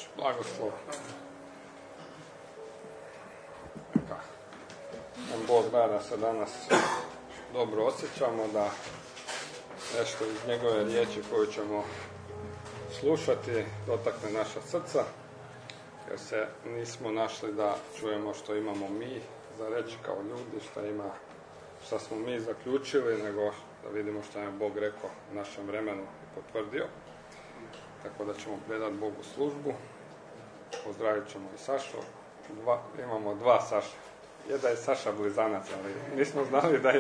Božji blagoslov. Neka nam Bog da se danas dobro osjećamo, da nešto iz njegove riječi koju ćemo slušati dotakne naša srca, jer se nismo našli da čujemo što imamo mi za reći kao ljudi, šta smo mi zaključili, nego da vidimo što je Bog rekao u našem vremenu i potvrdio. Tako da ćemo predati Bogu službu. Pozdravit ćemo i Sašu. Imamo dva Saša. Jedan je Saša blizanac, ali nismo znali da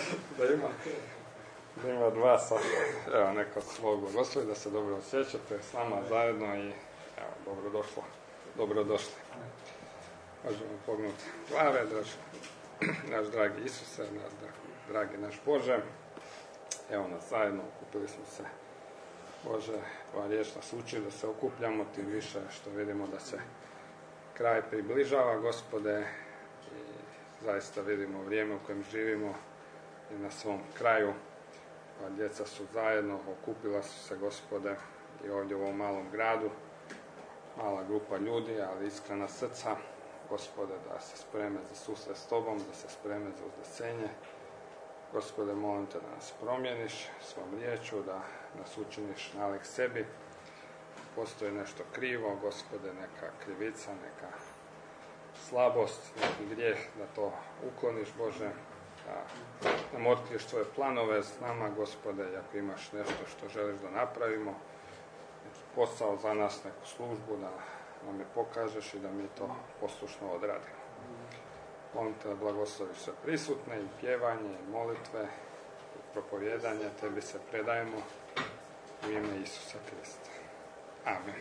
ima dva Saša. Evo, neka svog blagoslovi, da se dobro osjećate s nama zajedno i evo, dobrodošli. Možemo pognuti glave, naš dragi Isuse, dragi naš Bože. Evo nas zajedno, okupili smo se. Bože, tvoja riječ nas uči da se okupljamo, tim više što vidimo da se kraj približava, Gospode, i zaista vidimo vrijeme u kojem živimo i na svom kraju. Pa djeca su zajedno, okupila su se, Gospode, i ovdje u ovom malom gradu, mala grupa ljudi, ali iskrena srca, Gospode, da se spreme za susret s Tobom, da se spreme za uznesenje. Gospode, molim te da nas promijeniš svom riječu, da nas učiniš nalik sebi. Postoji nešto krivo, Gospode, neka krivica, neka slabost, neki grijeh, da to ukloniš, Bože, da nam otkriješ tvoje planove s nama, Gospode, i ako imaš nešto što želiš da napravimo, neki posao za nas, neku službu, da nam je pokažeš i da mi to poslušno odradimo. Molim te da blagosloviš sve prisutne, i pjevanje, i molitve, i propovjedanje, tebi se predajemo u ime Isusa Krista. Amen.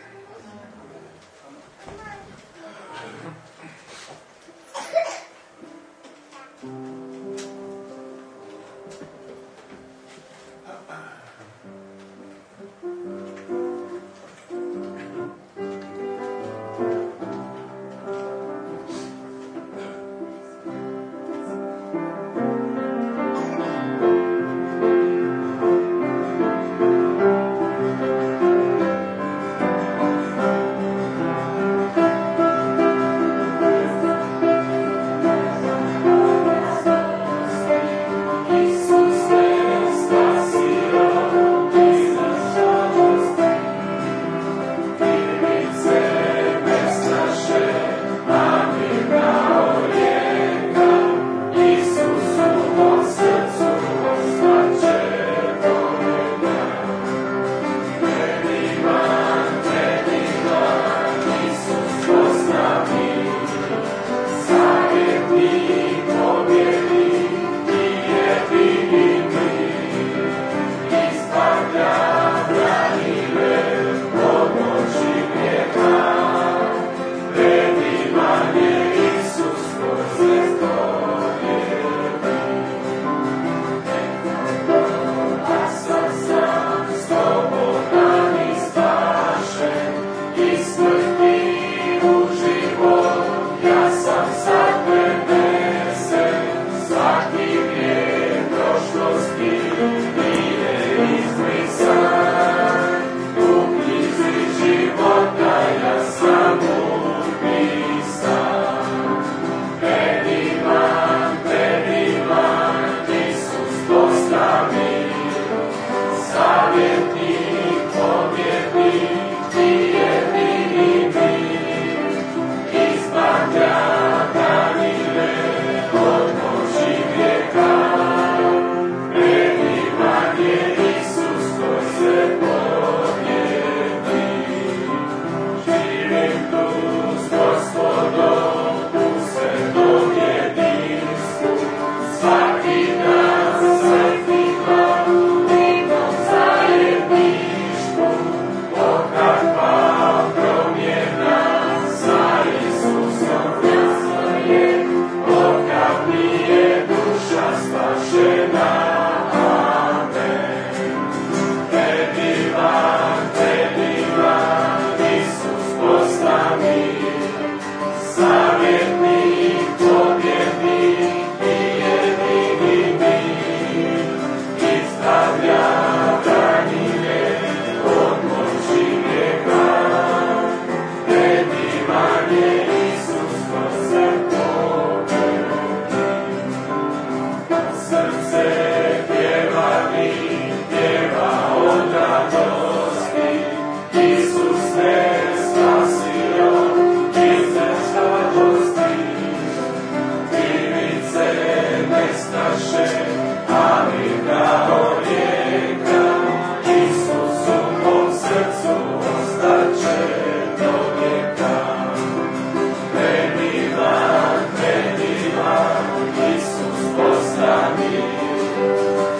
Isus postani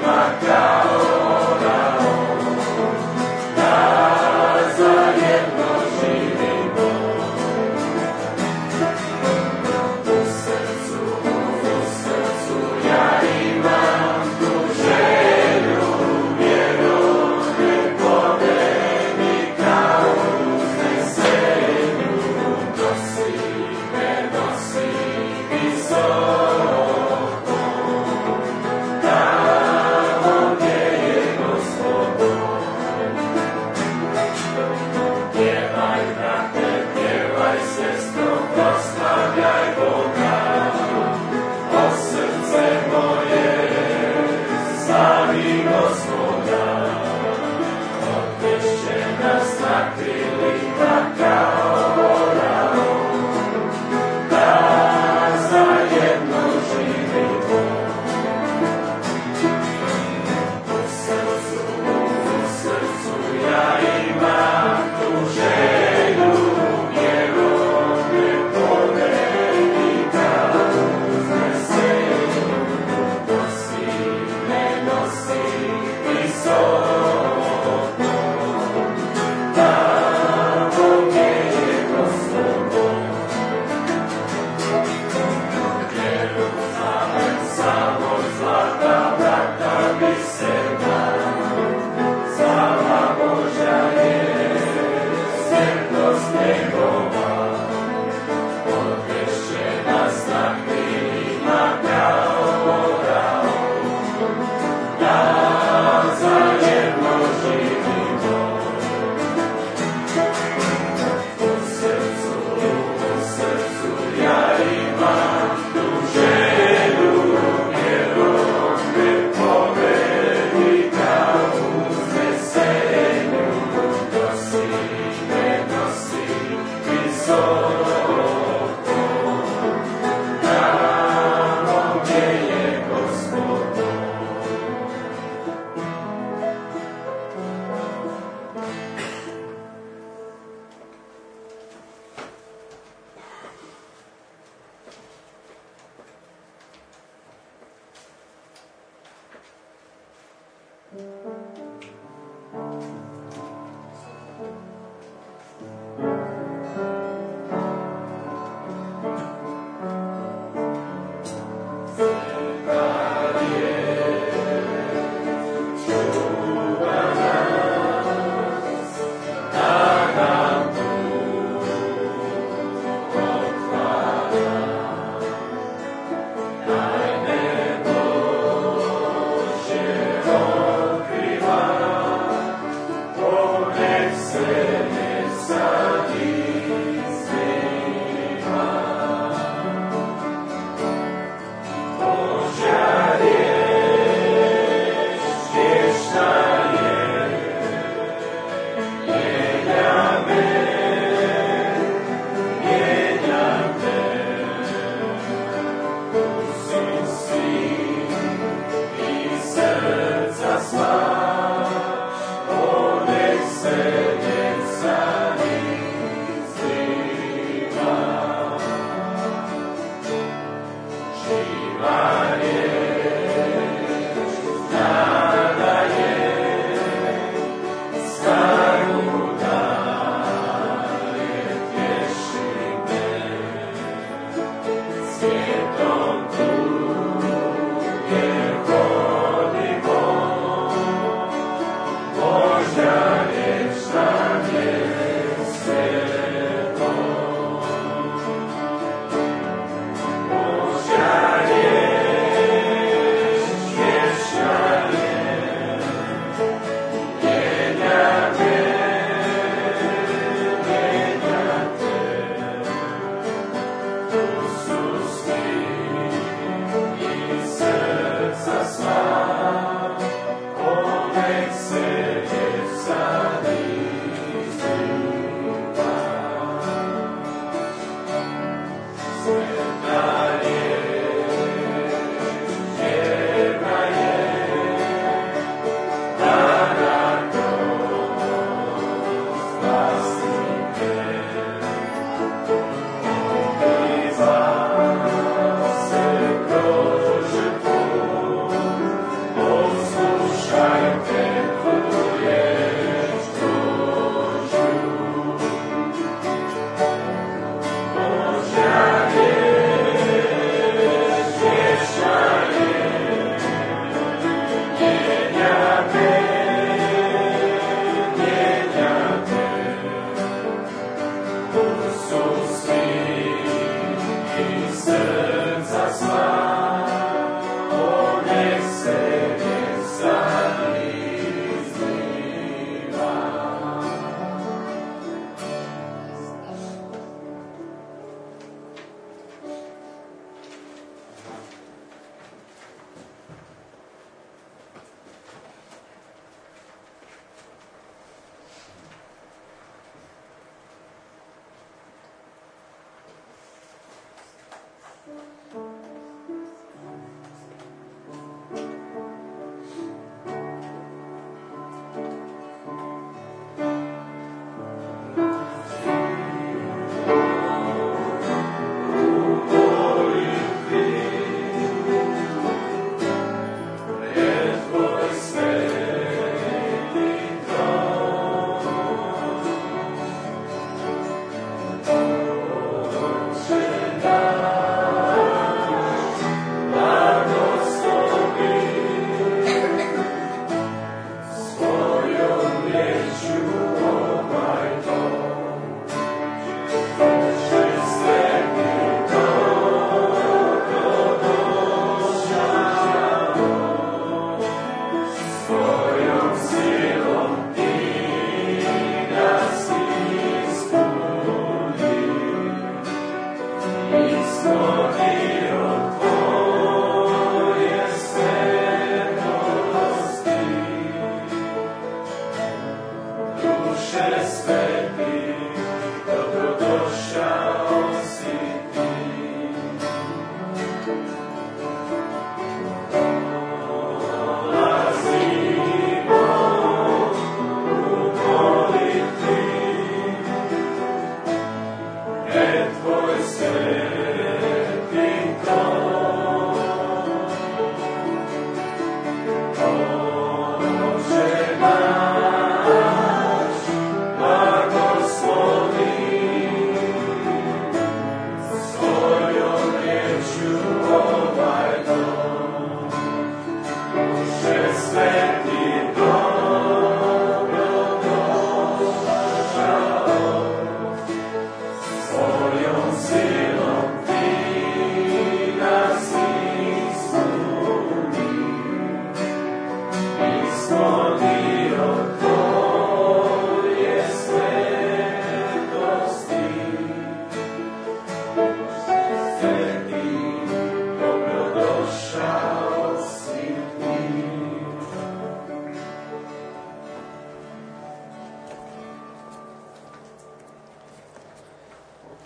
Visoko, tamo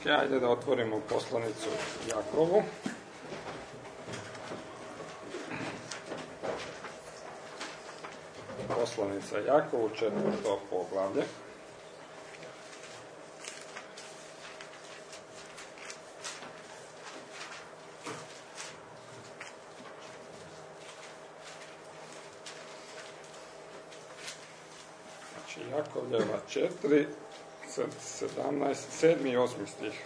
Ajde da otvorimo poslanicu Jakovu. Poslanica Jakovu, 4. poglavlje. Znači, Jakovljeva 4, 17, 7. i 8. stih.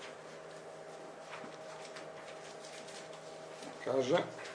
Kaže: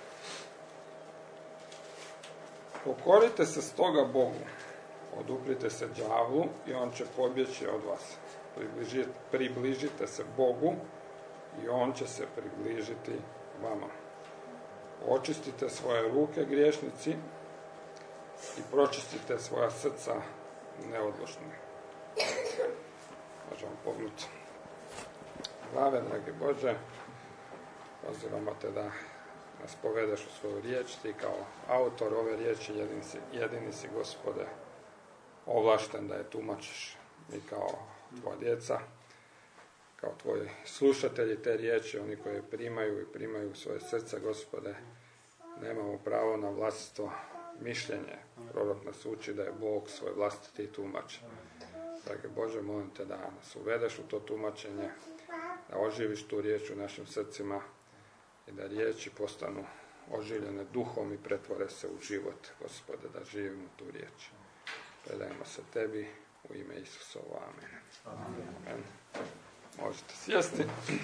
pokorite se stoga Bogu, oduprite se đavlu i on će pobjeći od vas. Približite se Bogu i on će se približiti vama. Očistite svoje ruke, griješnici, i pročistite svoja srca, neodlučni. Možemo pognuti glave, dragi Bože. Pozivamo te da nas povedeš u svoju riječ. Ti kao autor ove riječi jedini si, Gospode, ovlašten da je tumačiš. Mi kao tvoja djeca, kao tvoji slušatelji te riječi, oni koji primaju u svoje srce, Gospode, nemamo pravo na vlastito mišljenje. Prorok nas uči da je Bog svoj vlastiti tumač. Dragi Bože, molim te da nas uvedeš u to tumačenje, da oživiš tu riječ u našim srcima i da riječi postanu oživljene duhom i pretvore se u život, Gospode, da živimo tu riječ. Predajemo se tebi u ime Isusovo. Amen. Amen. Možete sjesti.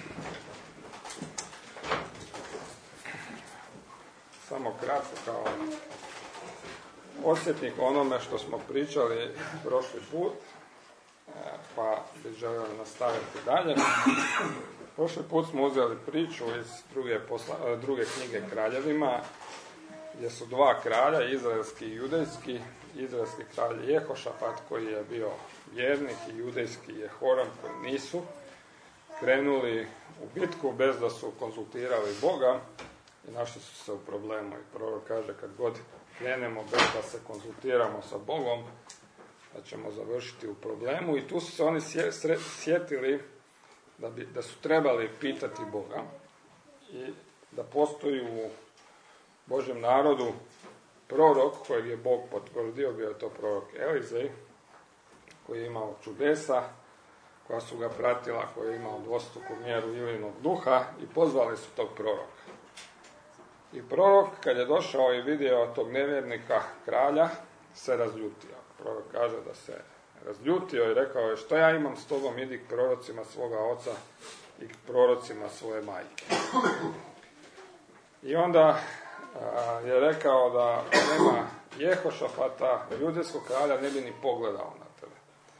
Samo kratko kao osjetnik onome što smo pričali prošli put, pa bih želio nastaviti dalje. Prošli put smo uzeli priču iz druge knjige Kraljevima, gdje su dva kralja, izraelski i judejski. Izraelski kralj Jehošafat, koji je bio vjernik, i judejski Jehoram, koji nisu, krenuli u bitku bez da su konzultirali Boga i našli su se u problemu. I prorok kaže, kad god krenemo bez da se konzultiramo sa Bogom, da ćemo završiti u problemu. I tu su se oni sjetili da su trebali pitati Boga i da postoji u Božjem narodu prorok kojeg je Bog potvrdio, bio je to prorok Elizej, koji je imao čudesa koja su ga pratila, koji je imao dvostruku mjeru Ilinog duha, i pozvali su tog proroka. I prorok, kad je došao i vidio tog nevjernika kralja, se razljutio. Prorok kaže da se razljutio i rekao je: što ja imam s tobom, idi k prorocima svoga oca i k prorocima svoje majke. I onda je rekao da nema Jehošafata, judejskog kralja, ne bi ni pogledao na tebe.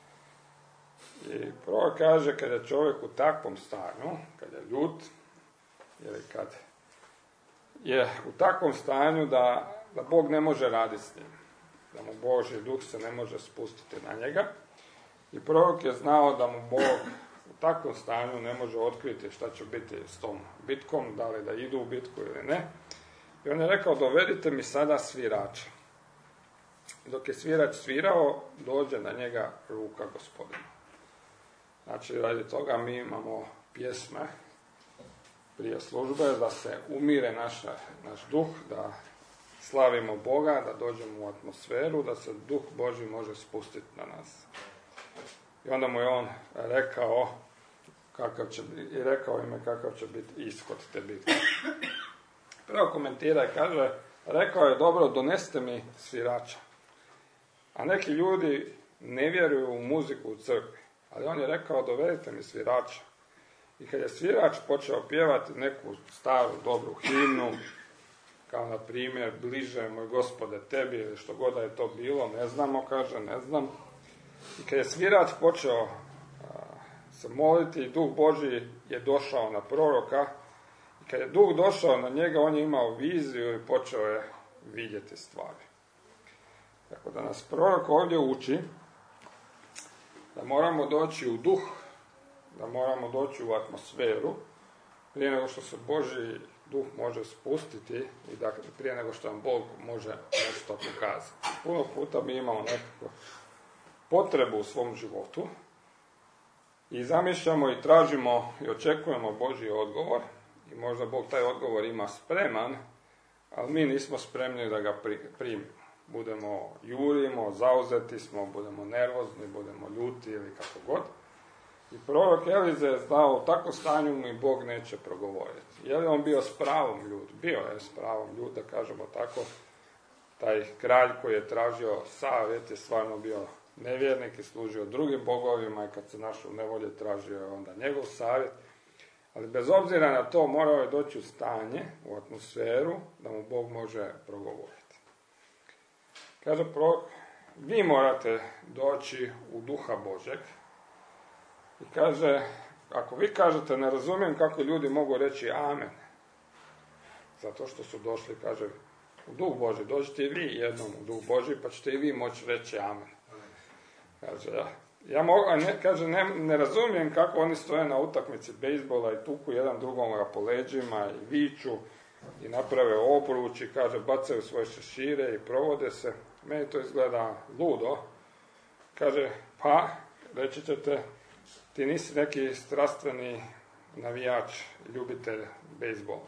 I prorok kaže, kad je čovjek u takvom stanju, kad je ljut, ili kad je u takvom stanju da Bog ne može raditi s njim, da mu Božji duh se ne može spustiti na njega. I prorok je znao da mu Bog u takvom stanju ne može otkriti šta će biti s tom bitkom, da li da idu u bitku ili ne. I on je rekao: dovedite mi sada svirača. Dok je svirač svirao, dođe na njega ruka Gospodina. Znači, radi toga mi imamo pjesme prije službe, da se umire naš duh, da slavimo Boga, da dođemo u atmosferu, da se duh Božji može spustiti na nas. I onda mu je on rekao kakav će biti ishod te bitke. Prvo komentira i kaže, rekao je: dobro, donesite mi svirača. A neki ljudi ne vjeruju u muziku u crkvi, ali on je rekao: dovedite mi svirača. I kad je svirač počeo pjevati neku staru dobru himnu, kao na primjer Bliže moj Gospode tebi, ili što god da je to bilo, ne znamo, kaže, ne znam. I kad je svirač počeo se moliti, Duh Božji je došao na proroka. I kad je Duh došao na njega, on je imao viziju i počeo je vidjeti stvari. Tako da nas prorok ovdje uči da moramo doći u duh, da moramo doći u atmosferu, prije nego što se Božji duh može spustiti i da prije nego što nam Bog može nešto pokazati. Puno puta mi imamo nekakvu potrebu u svom životu I zamišljamo i tražimo i očekujemo Božji odgovor. I možda Bog taj odgovor ima spreman, ali mi nismo spremni da ga primimo. Jurimo, zauzeti smo, budemo nervozni, budemo ljuti ili kako god. I prorok Elize je znao u takvom stanju mi Bog neće progovoriti. Je li on bio s pravom ljud? Bio je s pravom ljud, da kažemo tako. Taj kralj koji je tražio savjet je stvarno bio nevjernik i služio drugim bogovima i kad se našao u nevolji tražio je onda njegov savjet. Ali bez obzira na to morao je doći u stanje, u atmosferu, da mu Bog može progovoriti. Kaže prorok, vi morate doći u duha Božeg. I kaže, ako vi kažete, ne razumijem kako ljudi mogu reći amen. Zato što su došli, kaže, u duh Božji. Dođite i vi jednom u duh Božji, pa ćete i vi moći reći amen. Kaže, ne razumijem kako oni stoje na utakmici bejsbola i tuku jedan drugoga po leđima i viču i naprave obruč i kaže, bacaju svoje šešire i provode se. Meni to izgleda ludo. Kaže, pa, reći ćete, ti nisi neki strastveni navijač, ljubitelj bejsbola.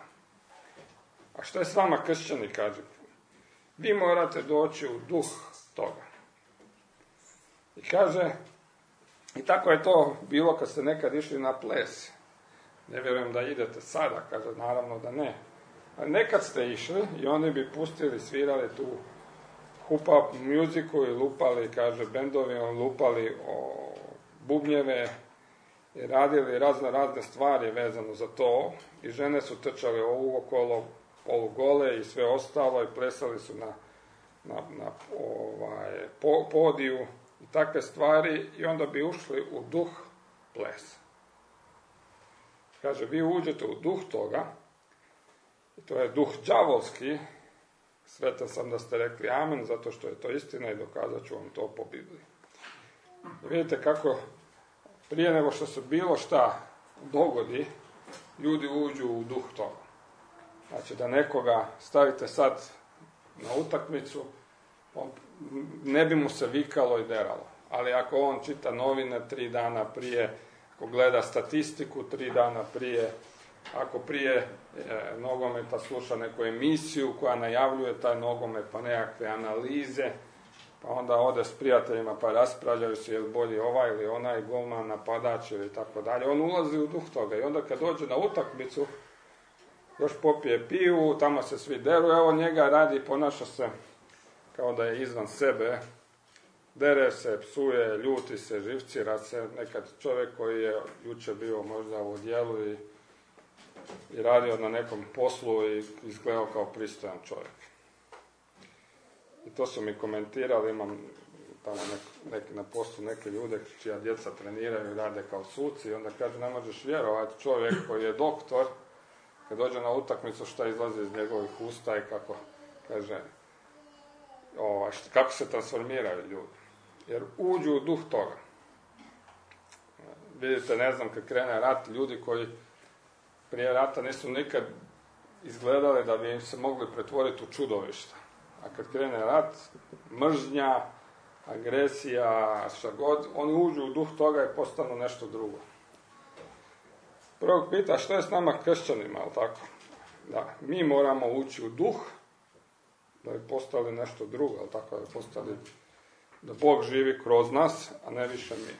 A što je s vama kršćani, kaže? Vi morate doći u duh toga. I kaže, i tako je to bilo kad ste nekad išli na ples. Ne vjerujem da idete sada, kaže, naravno da ne. A nekad ste išli i oni bi pustili, svirali tu hip-hop muziku i lupali, kaže, bendovi, lupali o bubnjeve i radili razne stvari vezano za to. I žene su trčale okolo, polugole i sve ostalo i plesali su na podiju i takve stvari i onda bi ušli u duh plesa. Kaže, vi uđete u duh toga, i to je duh đavolski, sretan sam da ste rekli amen, zato što je to istina i dokazat ću vam to po Bibliji. I vidite kako prije nego što se bilo šta dogodi, ljudi uđu u duh toga. Znači da nekoga stavite sad na utakmicu, ne bi mu se vikalo i deralo. Ali ako on čita novine 3 dana prije, ako gleda statistiku 3 dana prije, ako prije nogometa sluša neku emisiju koja najavljuje taj nogomet, pa nekakve analize, pa onda ode s prijateljima pa raspravljaju se je li bolji ovaj ili onaj golman, napadač ili tako dalje. On ulazi u duh toga i onda kad dođe na utakmicu, još popije pivu, tamo se svi deru, evo njega radi, ponaša se kao da je izvan sebe, dere se, psuje, ljuti se, živcira se, nekad čovjek koji je jučer bio možda u odjelu i radio na nekom poslu i izgledao kao pristojan čovjek. I to su mi komentirali, imam tamo na poslu neke ljude čija djeca treniraju i rade kao suci i onda kaže, ne možeš vjerovati, čovjek koji je doktor, kad dođe na utakmicu šta izlazi iz njegovih usta i kako, kaže, kako se transformiraju ljudi. Jer uđu u duh toga. Vidite, ne znam, kad krene rat, ljudi koji prije rata nisu nikad izgledali da bi im se mogli pretvoriti u čudovišta. A kad krene rat, mržnja, agresija, šta god, oni uđu u duh toga i postanu nešto drugo. Prvo pita, što je s nama kršćanima, ali tako? Da, mi moramo ući u duh, da bi postali nešto drugo, ali tako, da bi postali, da Bog živi kroz nas, a ne više mi.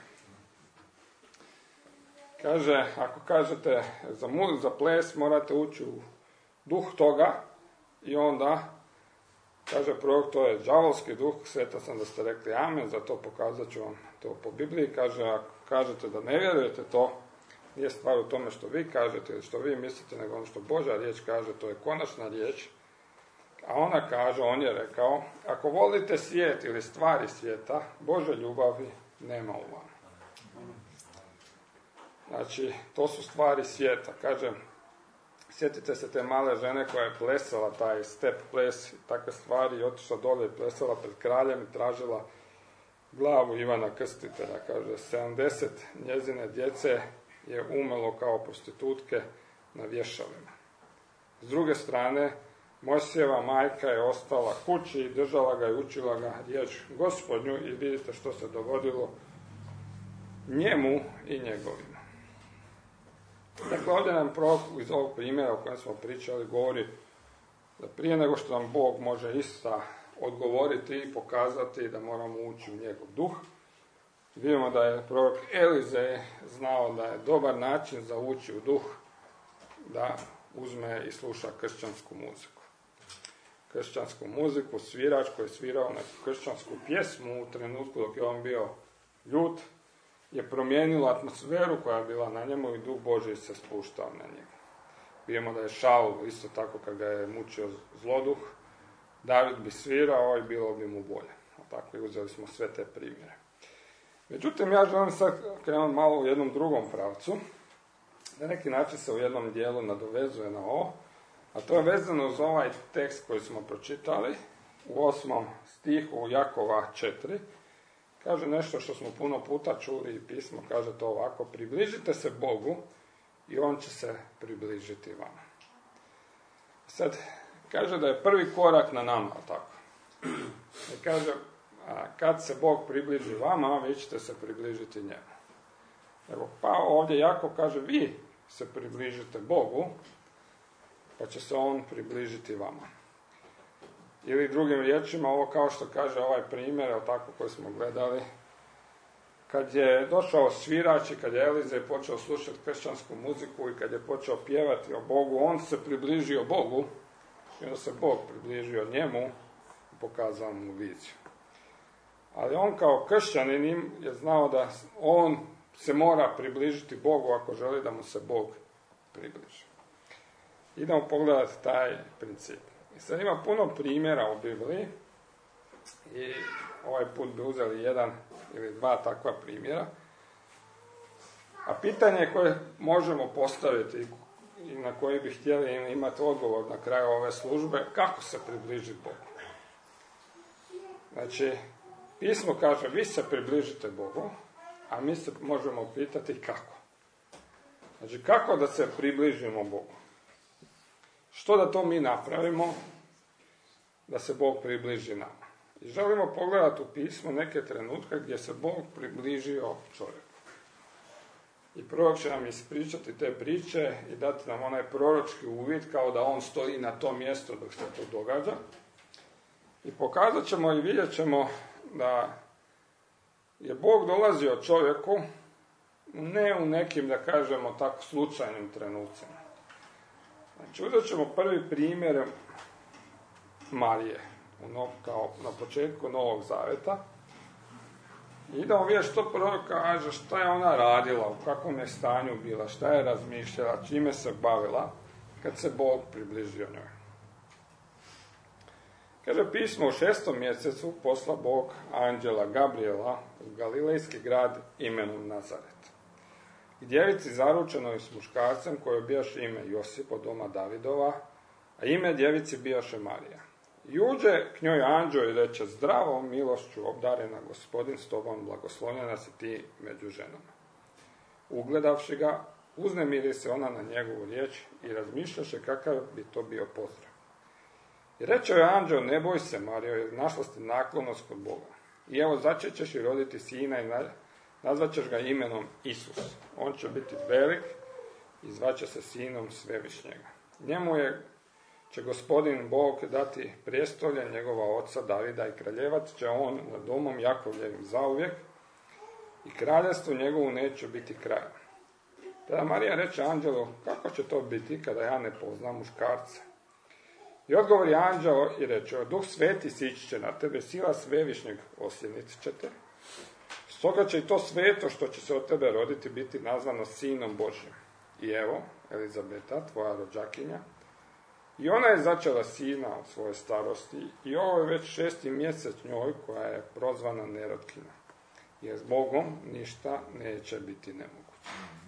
Kaže, ako kažete za ples, morate ući u duh toga i onda, kaže prorok, to je đavolski duh, sretan sam da ste rekli amen, zato pokazat ću vam to po Bibliji. Kaže, ako kažete da ne vjerujete to, nije stvar u tome što vi kažete ili što vi mislite, nego ono što Božja riječ kaže, to je konačna riječ. A ona kaže, on je rekao, ako volite svijet ili stvari svijeta, Božje ljubavi nema u vama. Znači, to su stvari svijeta. Kaže, sjetite se te male žene koja je plesala taj step ples i takve stvari i otišla dole i plesala pred kraljem i tražila glavu Ivana Krstitelja. Kaže, 70 njezine djece je umelo kao prostitutke na vješalima. S druge strane, Mojsijeva majka je ostala kući i držala ga i učila ga riječ Gospodnju i vidite što se dogodilo. njemu i njegovima. Dakle, ovdje nam prorok iz ovog primjera o kojem smo pričali govori da prije nego što nam Bog može ista odgovoriti i pokazati da moramo ući u njegov duh, vidimo da je prorok Elizej znao da je dobar način za ući u duh da uzme i sluša kršćansku muziku. Kršćansku muziku, svirač koji je svirao neku kršćansku pjesmu u trenutku dok je on bio ljut, je promijenila atmosferu koja je bila na njemu i duh Božji se spuštao na njega. Vidimo da je Šaul isto tako kad ga je mučio zloduh, David bi svirao i bilo bi mu bolje. Tako i uzeli smo sve te primjere. Međutim, ja želim sad krenuti malo u jednom drugom pravcu. Na neki način se u jednom dijelu nadovezuje na ovo, a to je vezano uz ovaj tekst koji smo pročitali u 8. stihu Jakova 4. Kaže nešto što smo puno puta čuli i pismo, kaže to ovako: približite se Bogu i on će se približiti vama. Sad, kaže da je prvi korak na nama, tako. I kaže, kad se Bog približi vama, vi ćete se približiti njemu. Evo, pa ovdje Jakov kaže, vi se približite Bogu, pa će se on približiti vama. Ili drugim riječima, ovo kao što kaže ovaj primjer, tako koji smo gledali, kad je došao svirač i kad je Elizej počeo slušati kršćansku muziku i kad je počeo pjevati o Bogu, on se približio Bogu i onda se Bog približio njemu i pokazao mu viziju. Ali on kao kršćanin je znao da on se mora približiti Bogu ako želi da mu se Bog približi. Idemo pogledati taj princip. I sad ima puno primjera u Bibliji i ovaj put bi uzeli jedan ili dva takva primjera. A pitanje koje možemo postaviti i na koje bi htjeli imati odgovor na kraju ove službe, kako se približiti Bogu? Znači, pismo kaže, vi se približite Bogu, a mi se možemo pitati kako. Znači, kako da se približimo Bogu? Što da to mi napravimo da se Bog približi nama? I želimo pogledati u pismu neke trenutke gdje se Bog približio čovjeku. I prorok će nam ispričati te priče i dati nam onaj proročki uvid kao da on stoji na tom mjestu dok se to događa. I pokazat ćemo i vidjet ćemo da je Bog dolazio čovjeku ne u nekim, da kažemo tako, slučajnim trenucima. Znači, uzet ćemo prvi primjer Marije, kao na početku Novog Zaveta. I idemo vidjeti što prorok kaže, šta je ona radila, u kakvom je stanju bila, šta je razmišljala, čime se bavila, kad se Bog približio njoj. Kaže pismo, u 6. mjesecu posla Bog anđela Gabriela u galilejski grad imenom Nazaret. I djevici zaručenoj s muškarcem koje bijaše ime Josip od doma Davidova, a ime djevici bijaše Marija. I uđe k njoj anđeo i reče, zdravo, milošću obdarena, Gospodin s tobom, blagoslovljena si ti među ženama. Ugledavši ga, uznemiri se ona na njegovu riječ i razmišljaše kakav bi to bio pozdrav. I reče joj anđeo, ne boj se, Marijo, jer našla ste naklonost kod Boga. I evo, začećeš i roditi sina i nazvaćeš ga imenom Isus. On će biti velik i zvaće se sinom Svevišnjega. Njemu će Gospodin Bog dati prijestolje njegova oca Davida i kraljevat će on nad domom Jakovljevim zauvijek i kraljevstvu njegovu neće biti kraja. Tada Marija reče anđelu, kako će to biti kada ja ne poznam muškarca? I odgovori anđeo i reče, Duh Sveti sići će na tebe, sila Svevišnjeg osjenit će te. Stoga će i to sveto što će se od tebe roditi biti nazvano Sinom Božjim. I evo, Elizabeta, tvoja rođakinja, i ona je začela sina od svoje starosti i ovo je već 6. mjesec njoj koja je prozvana nerotkina. Jer s Bogom ništa neće biti nemoguće.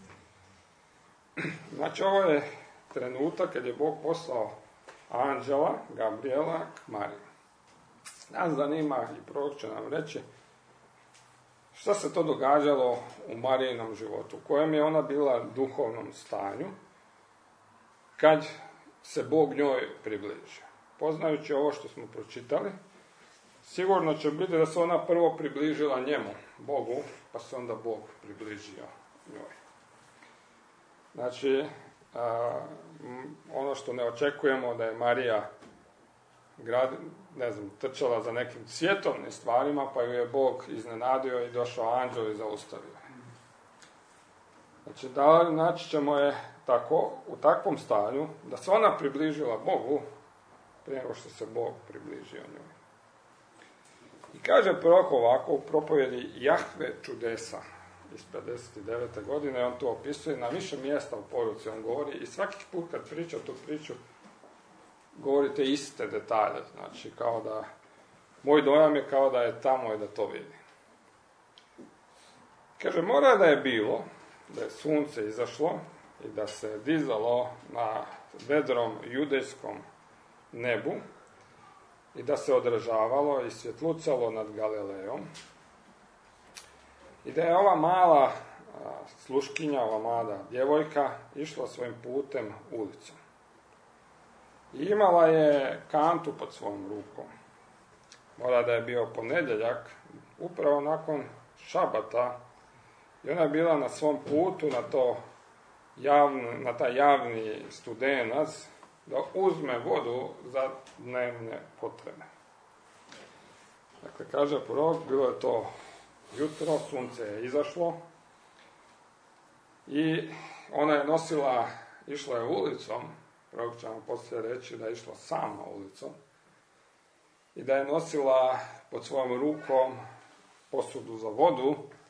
Znači, ovo je trenutak kad je Bog poslao anđela Gabriela k Mariji. Nas zanima i prorok će nam reći šta se to događalo u Marijinom životu, u kojem je ona bila duhovnom stanju kad se Bog njoj približio. Poznajući ovo što smo pročitali, sigurno će biti da se ona prvo približila njemu, Bogu, pa se onda Bog približio njoj. Znači, ono što ne očekujemo da je Marija trčala za nekim svjetovnim stvarima, pa ju je Bog iznenadio i došao anđel i zaustavio. Znači, naći ćemo je tako, u takvom stanju, da se ona približila Bogu, prije nego što se Bog približio njoj. I kaže prorok ovako u propovjedi Jahve čudesa iz 59. godine, on to opisuje na više mjesta u poruci, on govori i svaki put kad priča tu priču, govorite iste detalje, znači kao da, moj dojam je kao da je tamo i da to vidi. Kaže, mora da je bilo, da je sunce izašlo i da se dizalo na vedrom judejskom nebu i da se održavalo i svjetlucalo nad Galilejom i da je ova mala sluškinja, ova mlada djevojka išla svojim putem ulicom. I imala je kantu pod svojom rukom. Mora da je bio ponedjeljak, upravo nakon šabata, i ona je bila na svom putu na taj javni studenac da uzme vodu za dnevne potrebe. Dakle, kaže prorok, bilo je to jutro, sunce je izašlo i ona je išla je ulicom, prorok će vam poslije reći da je išla sama ulicom i da je nosila pod svojom rukom posudu za vodu,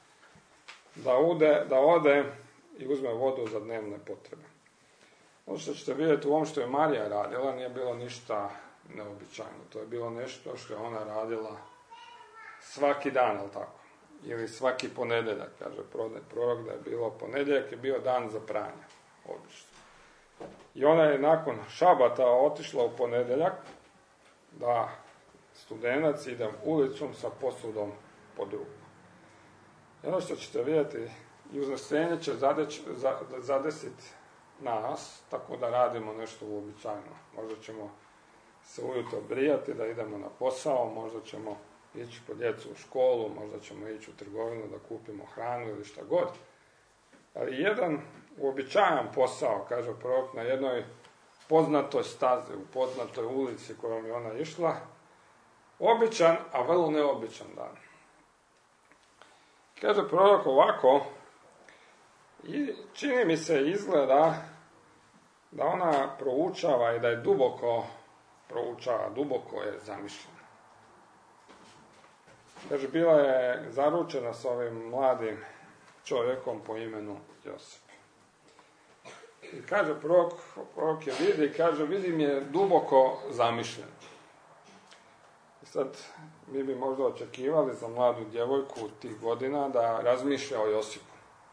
da ode i uzme vodu za dnevne potrebe. Ono što ćete vidjeti u ovom što je Marija radila nije bilo ništa neobičajno. To je bilo nešto što je ona radila svaki dan, ali tako? Ili svaki ponedjeljak, kaže prorok da je bilo ponedjeljak, je bio dan za pranje, obično. I ona je nakon šabata otišla u ponedjeljak da studenac ide ulicom sa posudom pod ruku. I ono što ćete vidjeti, i uznesenje će zadesiti nas, tako da radimo nešto uobičajeno. Možda ćemo se ujutro brijati da idemo na posao, možda ćemo ići po djecu u školu, možda ćemo ići u trgovinu da kupimo hranu ili šta god. Ali jedan uobičajan posao, kaže prorok, na jednoj poznatoj stazi, u poznatoj ulici kojom je ona išla, običan, a vrlo neobičan dan. Kaže prorok ovako, i čini mi se izgleda da ona proučava i da je duboko proučava, duboko je zamišljena. Kaže, bila je zaručena s ovim mladim čovjekom po imenu Josip. I kaže prorok je vidi, kaže, vidim je duboko zamišljen. I sad mi bi možda očekivali za mladu djevojku tih godina da razmišlja o Josipu.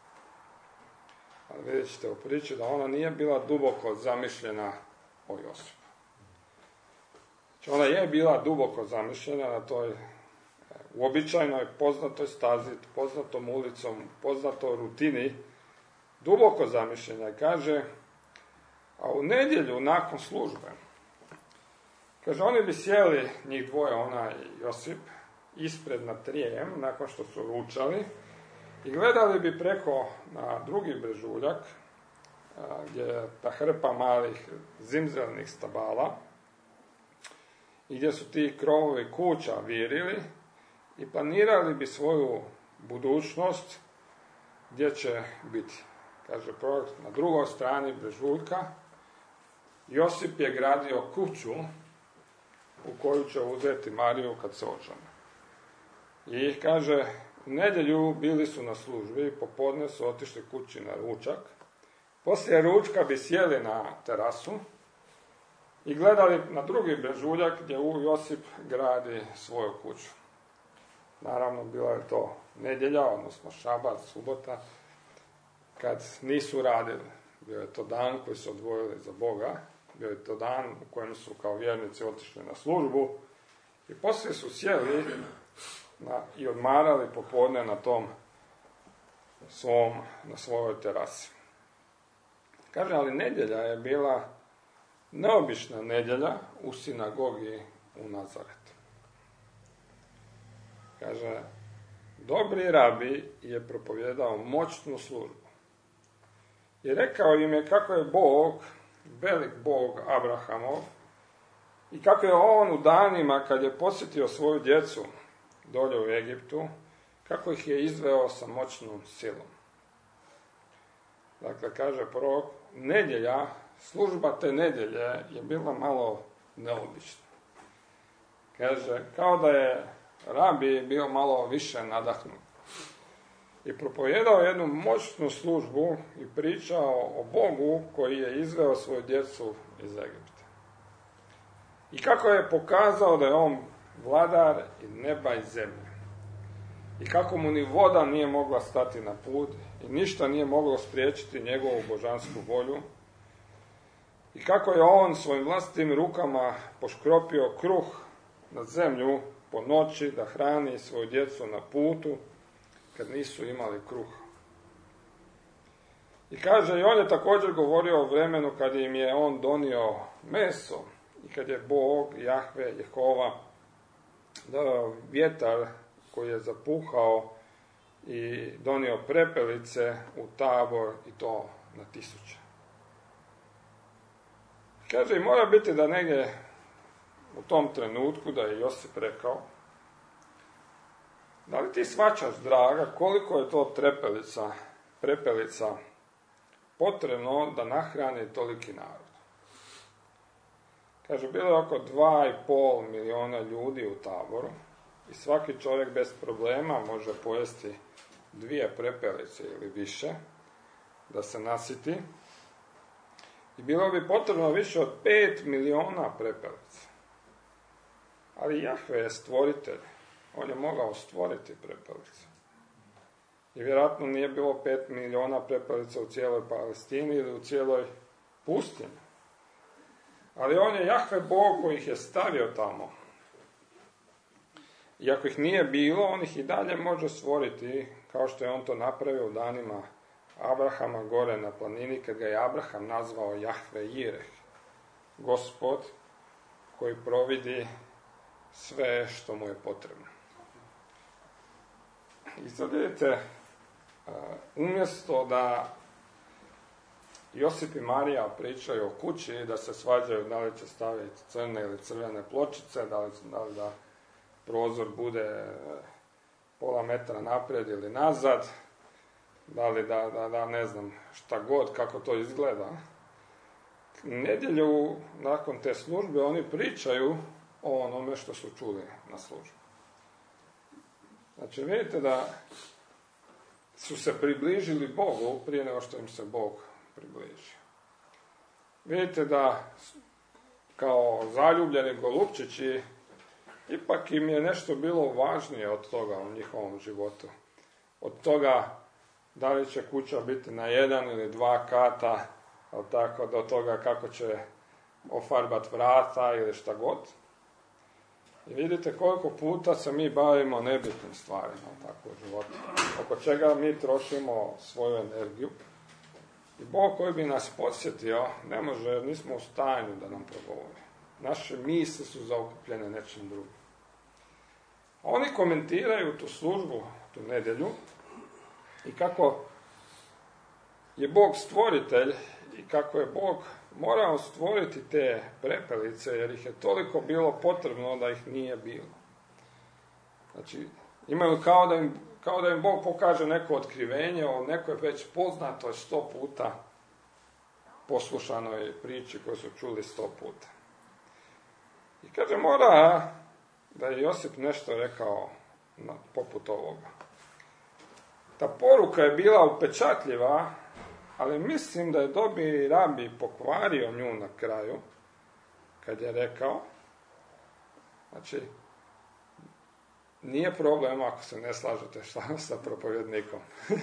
Ali vidjet ćete u priči da ona nije bila duboko zamišljena o Josipu. Znači ona je bila duboko zamišljena na toj uobičajnoj poznatoj stazi, poznatom ulicom, poznatoj rutini, duboko zamišljena i kaže, a u nedjelju nakon službe, kaže, oni bi sjeli, njih dvoje, ona i Josip, ispred na trijem, nakon što su ručali, i gledali bi preko na drugi brežuljak, gdje je ta hrpa malih zimzelnih stabala, i gdje su ti krovovi kuća virili, i planirali bi svoju budućnost gdje će biti. Kaže prorok, na drugoj strani brežuljka Josip je gradio kuću u koju će uzeti Mariju kad se ožene. I kaže, u nedjelju bili su na službi, popodne su otišli kući na ručak. Poslije ručka bi sjeli na terasu i gledali na drugi brežuljak gdje Josip gradi svoju kuću. Naravno, bila je to nedjelja, odnosno šabat, subota, kad nisu radili. Bio je to dan koji su odvojili za Boga, bio je to dan u kojem su kao vjernici otišli na službu i poslije su sjeli i odmarali popodne na svojoj terasi. Kaže, ali nedjelja je bila neobična nedjelja u sinagogi u Nazaretu. Kaže, dobri rabi je propovijedao moćnu službu. I rekao im je kako je Bog, velik Bog Abrahamov, i kako je on u danima kad je posjetio svoju djecu dolje u Egiptu, kako ih je izveo sa moćnom silom. Dakle, kaže prorok, nedjelja, služba te nedjelje je bila malo neobična. Kaže, kao da je rabi bio malo više nadahnut. I propovijedao jednu moćnu službu i pričao o Bogu koji je izveo svoju djecu iz Egipta. I kako je pokazao da je on vladar i neba i zemlje. I kako mu ni voda nije mogla stati na put i ništa nije moglo spriječiti njegovu božansku volju. I kako je on svojim vlastitim rukama poškropio kruh na zemlju po noći da hrani svoju djecu na putu kad nisu imali kruh. I kaže, i on je također govorio o vremenu kad im je on donio meso i kad je Bog, Jahve, Jehova, dao vjetar koji je zapuhao i donio prepelice u Tabor i to na tisuće. Kaže, i mora biti da negdje u tom trenutku da je Josip rekao, da li ti shvaćaš, draga, koliko je to prepelica potrebno da nahrani toliki narod? Kaže, bilo je oko 2,5 milijuna ljudi u Taboru i svaki čovjek bez problema može pojesti 2 prepelice ili više da se nasiti. I bilo bi potrebno više od 5 milijuna prepelica. Ali Jahve je stvoritelj. On je mogao stvoriti prepelice. I vjerojatno nije bilo 5 milijuna prepelica u cijeloj Palestini ili u cijeloj pustinji. Ali on je Jahve Bog koji ih je stavio tamo. I ako ih nije bilo, on ih i dalje može stvoriti, kao što je on to napravio u danima Abrahama gore na planini, kad ga je Abraham nazvao Jahve Jireh, Gospod koji providi sve što mu je potrebno. I sad vidite, umjesto da Josip i Marija pričaju o kući, da se svađaju da li će staviti crne ili crvene pločice, da li da prozor bude pola metra naprijed ili nazad, da li da ne znam šta god, kako to izgleda. Nedjelju nakon te službe oni pričaju o onome što su čuli na službi. Znači vidite da su se približili Bogu prije nego što im se Bog približio. Vidite da kao zaljubljeni golupčići ipak im je nešto bilo važnije od toga u njihovom životu. Od toga da li će kuća biti na 1 ili 2 kata, ali tako, do toga kako će ofarbati vrata ili šta god. I vidite koliko puta se mi bavimo nebitnim stvarima tako u životu. Oko čega mi trošimo svoju energiju. I Bog koji bi nas podsjetio ne može, jer nismo u stanju da nam progovori. Naše misli su zaokupljene nečim drugim. A oni komentiraju tu službu, tu nedjelju, i kako je Bog stvoritelj i kako je Bog morao stvoriti te prepelice, jer ih je toliko bilo potrebno da ih nije bilo. Znači, imaju kao da im Bog pokaže neko otkrivenje o nekoj već poznatoj 100 puta poslušanoj priči koju su čuli 100 puta. I kaže, mora da je Josip nešto rekao poput ovoga. Ta poruka je bila upečatljiva, ali mislim da je dobri rabi pokvario nju na kraju, kad je rekao, znači, nije problem ako se ne slažete sa propovjednikom.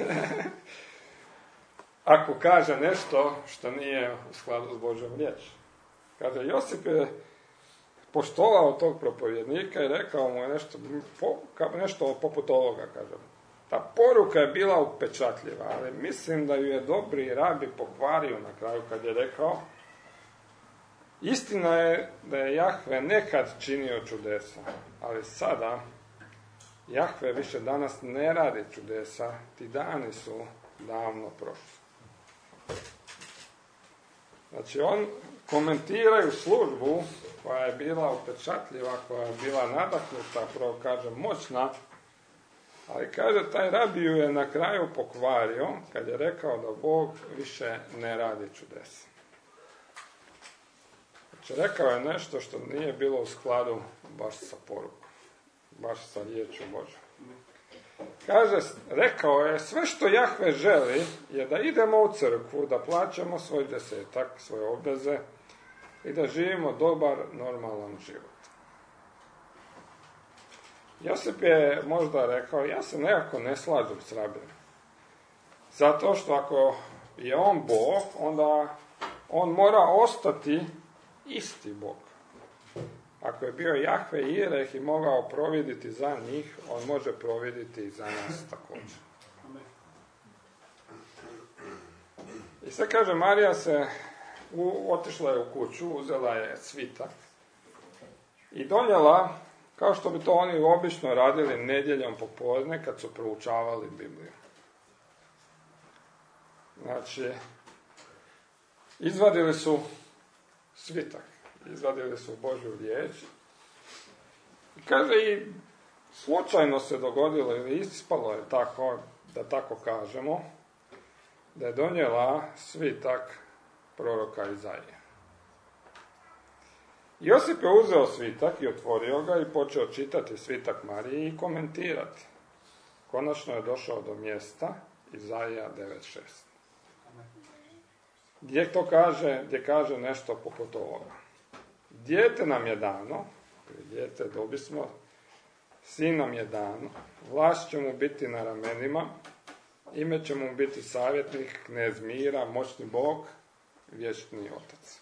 Ako kaže nešto što nije u skladu s Božjom riječi. Kaže, Josip je poštovao tog propovjednika i rekao mu je nešto poput ovoga, kaže. Ta poruka je bila upečatljiva, ali mislim da ju je dobri rabi pokvario na kraju kad je rekao, istina je da je Jahve nekad činio čudesa, ali sada Jahve više danas ne radi čudesa, ti dani su davno prošli. Znači, on komentiraju službu koja je bila upečatljiva, koja je bila nadahnuta, prvo kaže moćna, ali kaže taj rabiju je na kraju pokvario kad je rekao da Bog više ne radi čudesa. Znači, rekao je nešto što nije bilo u skladu baš sa porukom, baš sa riječju Božjom. Kaže, rekao je, sve što Jahve želi je da idemo u crkvu, da plaćamo svoj desetak, svoje obveze i da živimo dobar, normalan život. Josip je možda rekao, ja se nekako ne slažem s rabijem. Zato što ako je on Bog, onda on mora ostati isti Bog. Ako je bio Jahve i Jireh i mogao providiti za njih, on može providiti i za nas također. I sad kaže, Marija otišla je u kuću, uzela je svitak i donijela, kao što bi to oni obično radili nedjeljom popodne kad su proučavali Bibliju. Znači, izvadili su svitak, izvadili su Božju riječ. I kaže, i slučajno se dogodilo, ili ispalo je tako, da tako kažemo, da je donijela svitak proroka Izaije. Josip je uzeo svitak i otvorio ga i počeo čitati svitak Mariji i komentirati. Konačno je došao do mjesta Izaija 9.6. Gdje kaže nešto poput ovoga. Dijete nam je dano, dijete dobismo, sin nam je dano, vlast će mu biti na ramenima, ime će mu biti savjetnik, knez mira, moćni Bog, vječni Otac.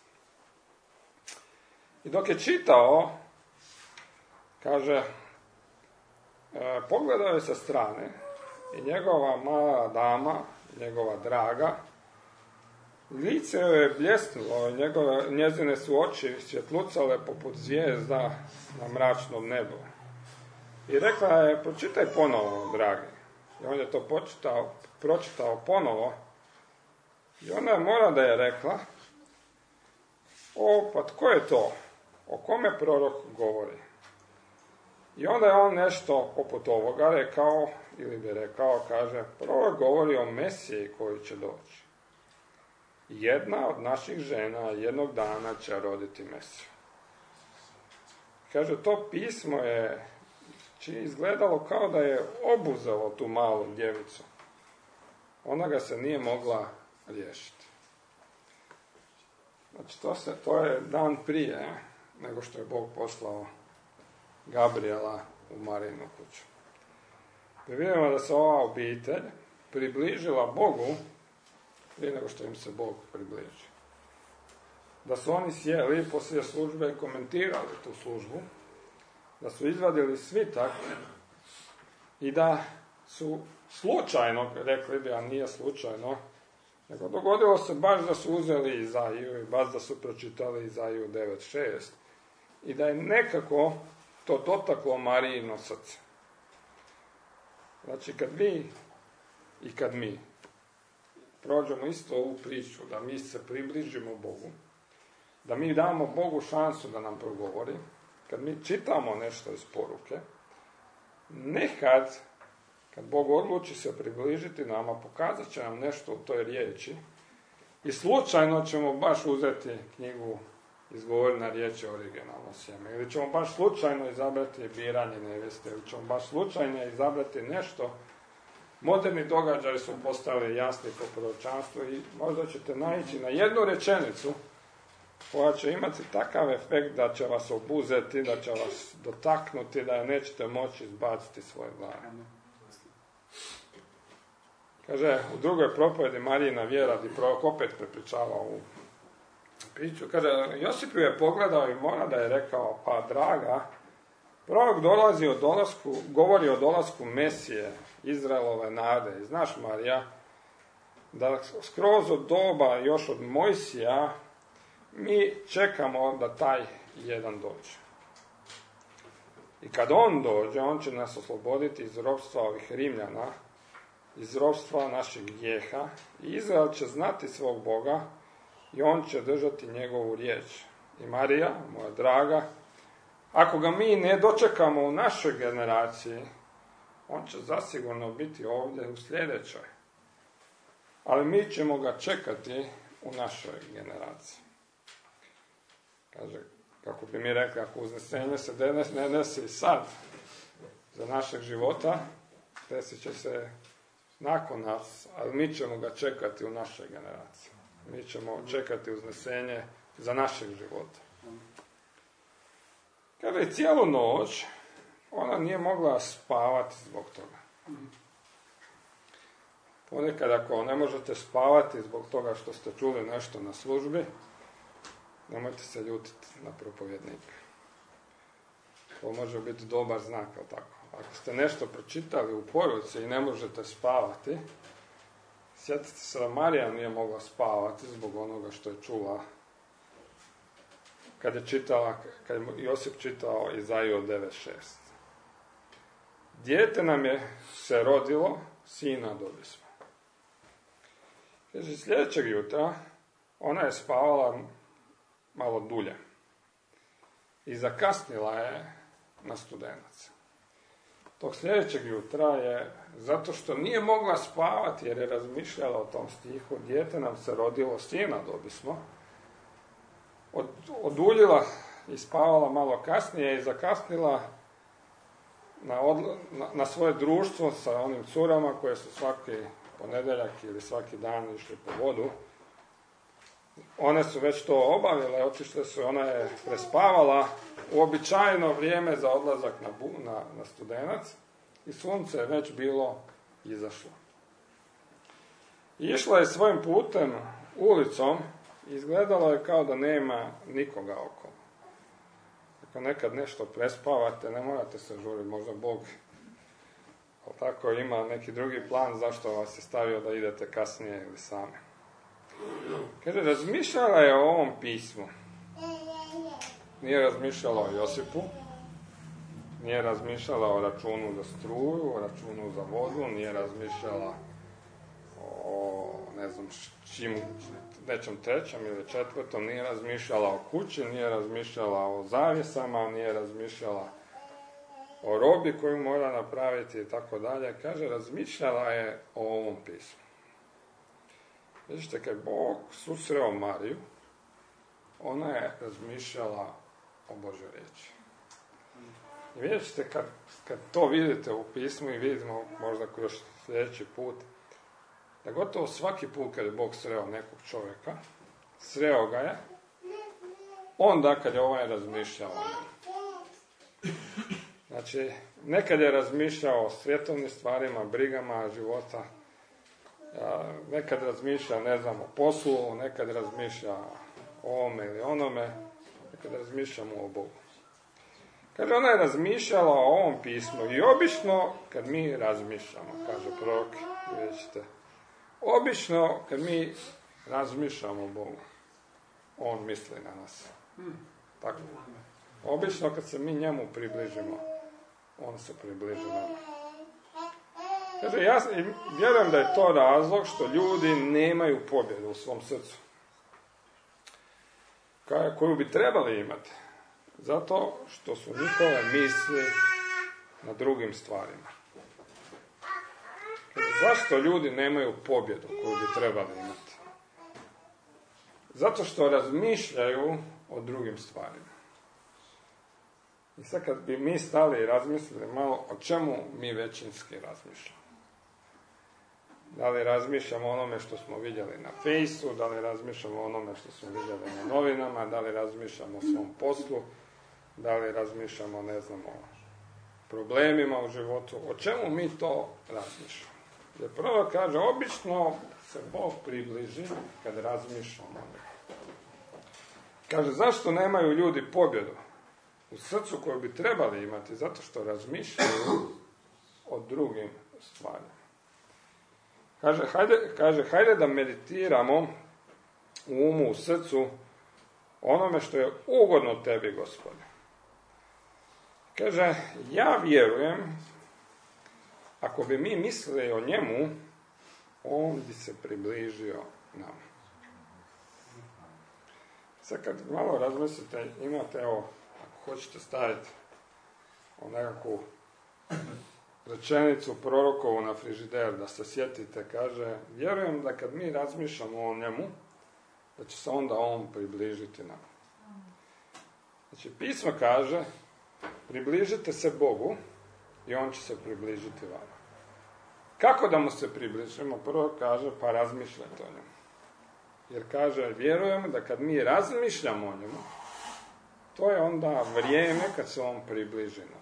I dok je čitao, kaže, pogledao je sa strane i njegova mala dama, njegova draga, lice joj je bljesnulo, njezine su oči svjetlucale poput zvijezda na mračnom nebu. I rekla je, pročitaj ponovo, dragi. I on je to pročitao ponovo. I ona je mora da je rekla, pa tko je to? O kome prorok govori? I onda je on nešto poput ovoga rekao, ili bi rekao, kaže, prorok govori o Mesiji koji će doći. Jedna od naših žena jednog dana će roditi Mesiju. Kaže, to pismo je izgledalo kao da je obuzelo tu malu djevicu. Ona ga se nije mogla riješiti. Znači, to je dan prije nego što je Bog poslao Gabriela u Marijinu kuću. Mi vidimo da se ova obitelj približila Bogu prije nego što im se Bog približi. Da su oni sjeli poslije službe i komentirali tu službu, da su izvadili svitak i da su slučajno, rekli bi, a nije slučajno, nego dogodilo se baš da su uzeli Izaiju i baš da su pročitali Izaiju 9.6 i da je nekako to dotaklo Marijino srce. Znači, kad mi prođemo isto ovu priču, da mi se približimo Bogu, da mi damo Bogu šansu da nam progovori, kad mi čitamo nešto iz poruke, nekad, kad Bog odluči se približiti nama, pokazat će nam nešto u toj riječi i slučajno ćemo baš uzeti knjigu Izgovorena riječ je originalno sjeme, ili ćemo baš slučajno izabrati biranje nevjeste, ili ćemo baš slučajno izabrati nešto. Moderni događaji su postali jasni po proročanstvu i možda ćete naići na jednu rečenicu koja će imati takav efekt da će vas obuzeti, da će vas dotaknuti, da nećete moći izbaciti svoje glave. Kaže, u drugoj propovjedi Marijina vjera, gdje prorok opet prepričava ovu priču, kaže, Josip ju je pogledao i mora da je rekao, pa draga, prorok govori o dolasku Mesije, Izraelove nade. I znaš, Marija, da skroz od doba, još od Mojsija, mi čekamo da taj jedan dođe. I kad on dođe, on će nas osloboditi iz ropstva ovih Rimljana, iz ropstva našeg grijeha. I Izrael će znati svog Boga i on će držati njegovu riječ. I Marija, moja draga, ako ga mi ne dočekamo u našoj generaciji, on će zasigurno biti ovdje u sljedećoj. Ali mi ćemo ga čekati u našoj generaciji. Kaže, kako bi mi rekli, ako uznesenje se ne desi sad za našeg života, desit će se nakon nas, ali mi ćemo ga čekati u našoj generaciji. Mi ćemo čekati uznesenje za našeg života. Kada je cijelu noć, ona nije mogla spavati zbog toga. Ponekad ako ne možete spavati zbog toga što ste čuli nešto na službi, nemojte se ljutiti na propovjednika. To može biti dobar znak, ali tako. Ako ste nešto pročitali u poruci i ne možete spavati, sjetite se da Marija nije mogla spavati zbog onoga što je čula kad je Josip čitao Izaiju 9.6. Dijete nam je se rodilo, sina dobismo. Kaže, sljedećeg jutra ona je spavala malo dulje i zakasnila je na Studenac. Tog sljedećeg jutra je, zato što nije mogla spavati jer je razmišljala o tom stihu, dijete nam se rodilo, sina dobismo, oduljila i spavala malo kasnije i zakasnila na svoje društvo sa onim curama koje su svaki ponedjeljak ili svaki dan išli po vodu. One su već to obavile, otišle su, ona je prespavala uobičajeno vrijeme za odlazak na Studenac i sunce je već bilo izašlo. I išla je svojim putem, ulicom, i izgledalo je kao da nema nikoga okolo. Ako nekad nešto prespavate, ne morate se žuriti, možda Bog, ali tako ima neki drugi plan zašto vas je stavio da idete kasnije ili sami. Kaže, razmišljala je o ovom pismu. Nije razmišljala o Josipu, nije razmišljala o računu za struju, o računu za vodu, nije razmišljala o nečem trećem ili četvrtom, nije razmišljala o kući, nije razmišljala o zavjesama, nije razmišljala o robi koju mora napraviti i tako dalje. Kaže, razmišljala je o ovom pismu. Vidite, kad Bog susreo Mariju, ona je razmišljala o Božoj riječi. I vidjet ćete, kad to vidite u pismu i vidimo možda još sljedeći put, da gotovo svaki put kad je Bog sreo nekog čovjeka, sreo ga je, onda kad je ovaj razmišljao o njemu. Znači, nekad je razmišljao o svjetovnim stvarima, brigama života, nekad razmišlja, o poslu, nekad razmišlja o ovome ili onome, nekad razmišljamo o Bogu. Kaže, ona je razmišljala o ovom pismu i obično kad mi razmišljamo, kaže prorok, vidjet ćete, obično kad mi razmišljamo o Bogu, on misli na nas. Tako. Obično kad se mi njemu približimo, on se približi nama. Kaže, ja vjerujem da je to razlog što ljudi nemaju pobjedu u svom srcu, koju bi trebali imati, zato što su njihove misli na drugim stvarima. Kaže, zašto ljudi nemaju pobjedu koju bi trebali imati? Zato što razmišljaju o drugim stvarima. I sad kad bi mi stali i razmislili malo o čemu mi većinski razmišljamo. Da li razmišljamo o onome što smo vidjeli na Fejsu, da li razmišljamo o onome što smo vidjeli na novinama, da li razmišljamo o svom poslu, da li razmišljamo, o problemima u životu, o čemu mi to razmišljamo. Jer prvo kaže, obično se Bog približi kad razmišljamo o njemu. Kaže, zašto nemaju ljudi pobjedu u srcu koju bi trebali imati? Zato što razmišljaju o drugim stvarima. Kaže, hajde da meditiramo u umu, u srcu, onome što je ugodno tebi, Gospode. Kaže, ja vjerujem, ako bi mi mislili o njemu, on bi se približio nama. Sad kad malo razmislite, imate, evo, ako hoćete staviti o nekakvu rečenicu prorokovu na frižider, da se sjetite, kaže, vjerujem da kad mi razmišljamo o njemu, da će se onda on približiti nama. Znači, pismo kaže, približite se Bogu i on će se približiti vama. Kako da mu se približimo? Prvo kaže, pa razmišljajte o njemu. Jer kaže, vjerujem da kad mi razmišljamo o njemu, to je onda vrijeme kad se on približi nam.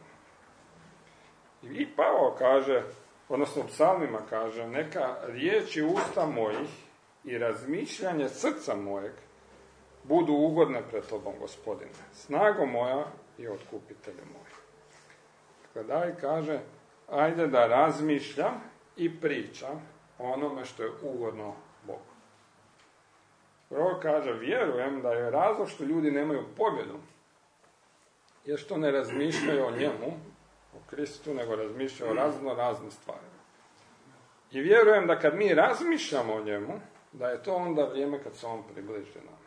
I Pavao kaže, odnosno u psalmima kaže, neka riječi usta mojih i razmišljanje srca mojeg budu ugodne pred tobom, Gospodine, snago moja i otkupitelju moj. Dakle, David kaže, ajde da razmišljam i pričam o onome što je ugodno Bogu. Prvo kaže, vjerujem da je razlog što ljudi nemaju pobjedu, jer što ne razmišljaju o njemu, o Kristu, nego razmišljaju o razne stvari. I vjerujem da kad mi razmišljamo o njemu, da je to onda vrijeme kad se on približi nama.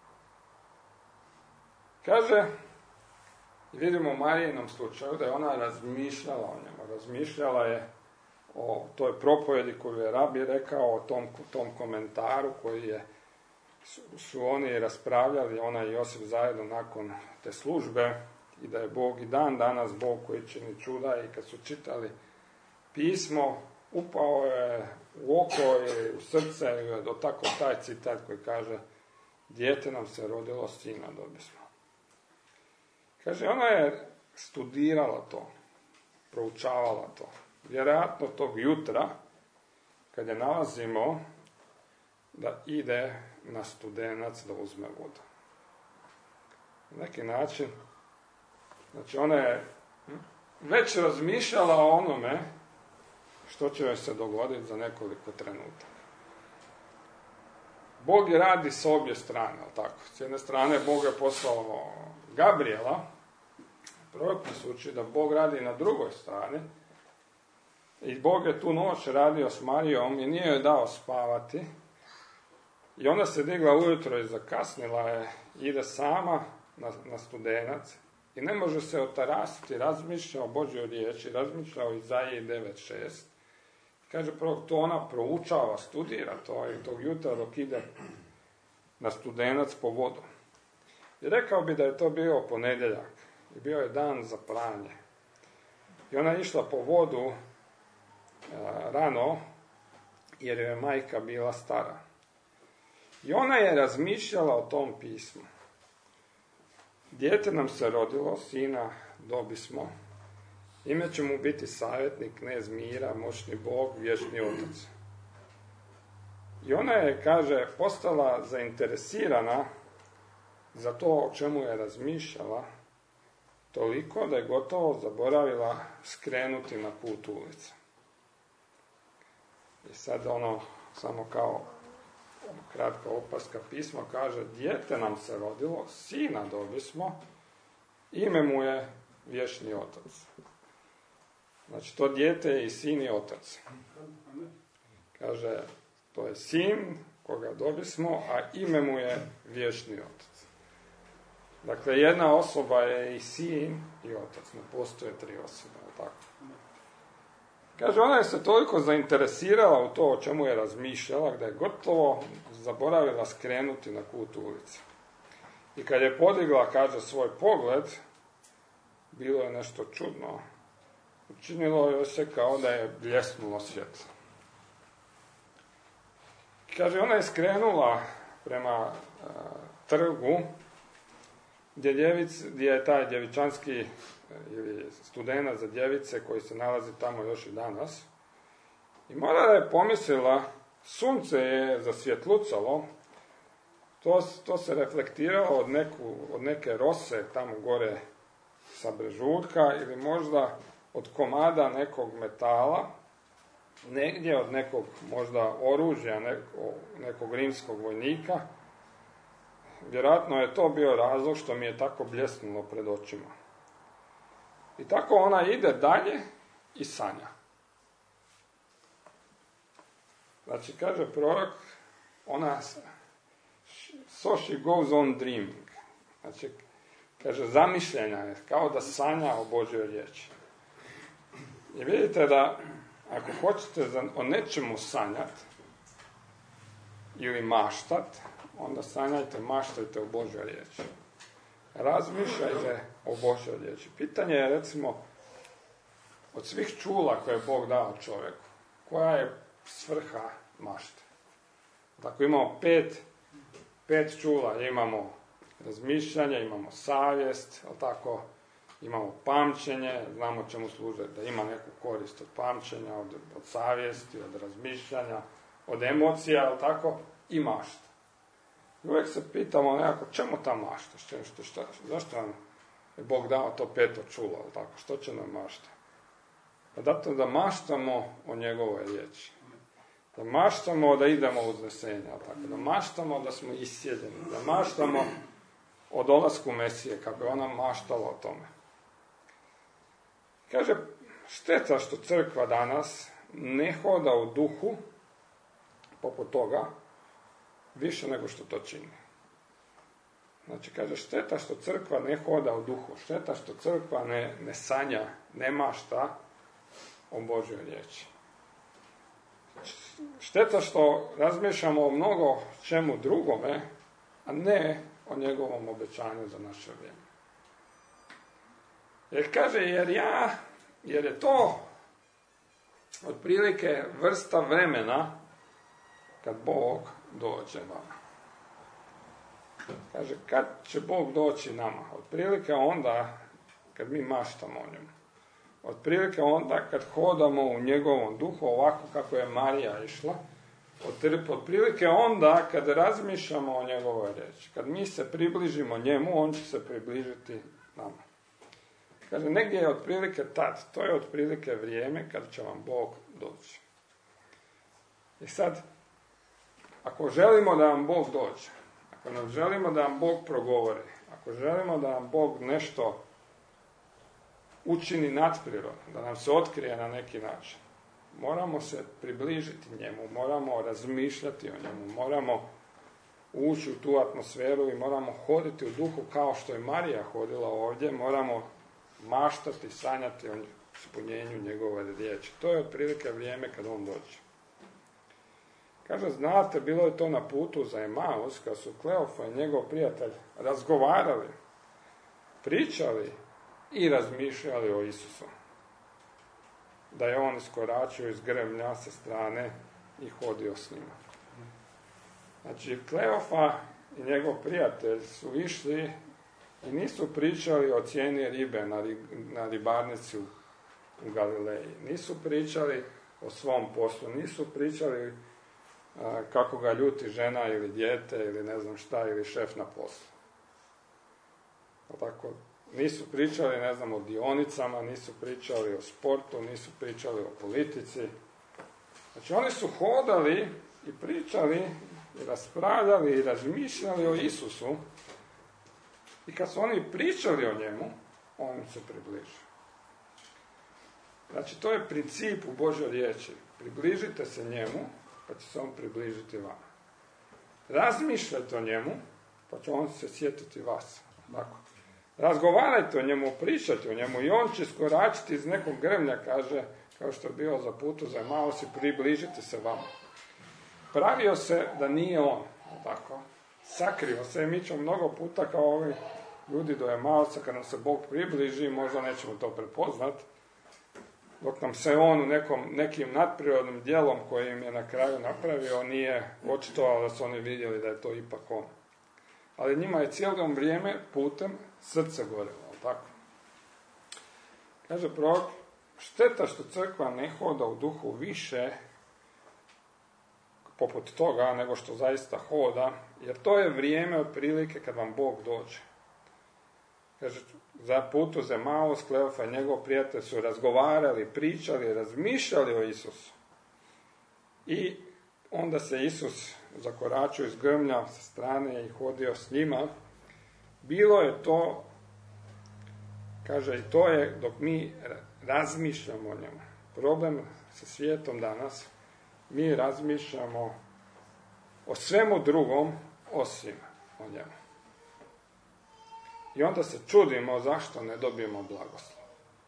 Kaže, vidimo u Marijinom slučaju da je ona razmišljala o njemu. Razmišljala je o toj propovjedi koju je rabi rekao, o tom komentaru koji su oni raspravljali, ona i Josip zajedno nakon te službe, i da je Bog i dan danas Bog koji čini čuda, i kad su čitali pismo, upao je u oko i u srce je dotakao taj citat koji kaže, dijete nam se rodilo, sina dobismo. Kaže, ona je studirala to, proučavala to. Vjerojatno tog jutra, kad je nalazimo da ide na Studenac da uzme vodu. Na neki način, znači ona je već razmišljala o onome što će joj se dogoditi za nekoliko trenutaka. Bog je radi s obje strane, ali tako. S jedne strane Bog je poslao Gabriela, prorok nas uči da Bog radi na drugoj strani, i Bog je tu noć radio s Marijom i nije joj dao spavati, i ona se digla ujutro i zakasnila je, ide sama na Studenac i ne može se otarasiti, razmišlja o Božjoj riječi, razmišlja o Izaiji 9.6. Kaže, to ona proučava, studira to, i tog jutra dok ide na Studenac po vodu. I rekao bi da je to bio ponedjeljak i bio je dan za pranje. I ona je išla po vodu rano, jer je majka bila stara. I ona je razmišljala o tom pismu. Dijete nam se rodilo, sina dobismo, ime će mu biti savjetnik, knez mira, moćni Bog, vječni Otac. I ona je, kaže, postala zainteresirana za to o čemu je razmišljala, toliko da je gotovo zaboravila skrenuti na put ulice. I sad samo kao kratka opaska, pismo kaže, dijete nam se rodilo, sina dobismo, ime mu je vječni Otac. Znači, to dijete je i sin i otac. Kaže, to je sin koga dobismo, a ime mu je vječni Otac. Dakle, jedna osoba je i sin i otac, ne postoje tri osobe, tako. Kaže, ona je se toliko zainteresirala u to o čemu je razmišljala, da je gotovo zaboravila skrenuti na kut ulice. I kad je podigla, kaže, svoj pogled, bilo je nešto čudno. Učinilo joj se kao da je bljesnulo svjetlo. Kaže, ona je skrenula prema trgu, gdje je taj djevičanski ili Studenac za djevice koji se nalazi tamo još i danas. I mora da je pomislila, sunce je zasvjetlucalo, to se reflektiralo od neke rose tamo gore sa brežuljka, ili možda od komada nekog metala, negdje od nekog možda oružja, nekog rimskog vojnika. Vjerojatno je to bio razlog što mi je tako bljesnulo pred očima. I tako ona ide dalje i sanja. Znači, kaže prorok, so she goes on dreaming. Znači, kaže, zamišljena je, kao da sanja o Božjoj riječi. I vidite da, ako hoćete o nečemu sanjati, ili maštat, onda sanjajte, maštajte o Božjoj riječi. Razmišljajte o Božjoj riječi. Pitanje je, recimo, od svih čula koje je Bog dao čovjeku, koja je svrha mašte? Dakle, imamo pet čula. Imamo razmišljanje, imamo savjest, tako, imamo pamćenje, znamo čemu služe, da ima neku korist od pamćenja, od savjesti, od razmišljanja, od emocija, tako, i mašta. I uvijek se pitamo nekako, čemu ta mašta? Zašto nam je Bog dao to 5. čulo, tako? Što će nam mašta? Pa zato da maštamo o njegovoj riječi. Da maštamo da idemo u uznesenje, tako? Da maštamo da smo isjedeni, da maštamo o dolasku Mesije, kako je ona maštala o tome. Kaže, šteta što crkva danas ne hoda u duhu, poput toga, više nego što to čini. Znači, kaže, šteta što crkva ne hoda u duhu, šteta što crkva ne sanja, ne mašta o Božjoj riječi. Šteta što razmišljamo o mnogo čemu drugome, a ne o njegovom obećanju za naše vrijeme. Jer kaže, jer je to otprilike vrsta vremena kad Bog dođe vama. Kaže, kad će Bog doći nama? Otprilike onda kad mi maštamo o njemu. Otprilike onda kad hodamo u njegovom duhu, ovako kako je Marija išla. Otprilike onda kad razmišljamo o njegovoj riječi. Kad mi se približimo njemu, on će se približiti nama. Kaže, negdje je otprilike tad. To je otprilike vrijeme kad će vam Bog doći. I sad, ako želimo da vam Bog dođe, ako nam želimo da vam Bog progovori, ako želimo da vam Bog nešto učini nadprirodno, da nam se otkrije na neki način, moramo se približiti njemu, moramo razmišljati o njemu, moramo ući u tu atmosferu i moramo hoditi u duhu kao što je Marija hodila ovdje, moramo maštati, sanjati o ispunjenju njegove riječi. To je otprilike vrijeme kad on dođe. Kaže, znate, bilo je to na putu za Emaus, kad su Kleofa i njegov prijatelj razgovarali, pričali i razmišljali o Isusu. Da je on iskoračio iz gremlja sa strane i hodio s njima. Znači, Kleofa i njegov prijatelj su išli i nisu pričali o cijeni ribe na ribarnici u Galileji. Nisu pričali o svom poslu, nisu pričali kako ga ljuti žena ili dijete ili ne znam šta, ili šef na poslu. Tako, nisu pričali, ne znam, o dionicama, nisu pričali o sportu, nisu pričali o politici. Znači, oni su hodali i pričali i raspravljali i razmišljali o Isusu. I kad su oni pričali o njemu, on se približi. Znači, to je princip u Božoj riječi. Približite se njemu, pa će se on približiti vama. Razmišljajte o njemu, pa će on se sjetiti vas. Tako. Razgovarajte o njemu, pričajte o njemu i on će skoračiti iz nekog grmlja, kaže, kao što je bio za putu za Emaus, i približiti se vama. Pravio se da nije on, tako. Sakrio se i mi ćemo mnogo puta kao ovi ljudi do Emausa, kad nam se Bog približi, možda nećemo to prepoznati, dok nam se on u nekim nadprirodnim djelom koji im je na kraju napravio, nije očitovao da su oni vidjeli da je to ipak on. Ali njima je cijelo vrijeme putem srce gorelo, tako? Kaže prorok, šteta što crkva ne hoda u duhu više poput toga nego što zaista hoda, jer to je vrijeme otprilike kad vam Bog dođe. Kaže, za putu za Emaus, Kleofa i njegov prijatelj su razgovarali, pričali, razmišljali o Isusu. I onda se Isus zakoračio iz grmlja sa strane i hodio s njima. Bilo je to Kaže, i to je dok mi razmišljamo o njemu. Problem sa svijetom danas, mi razmišljamo o svemu drugom osim o njemu. I onda se čudimo zašto ne dobijemo blagoslov.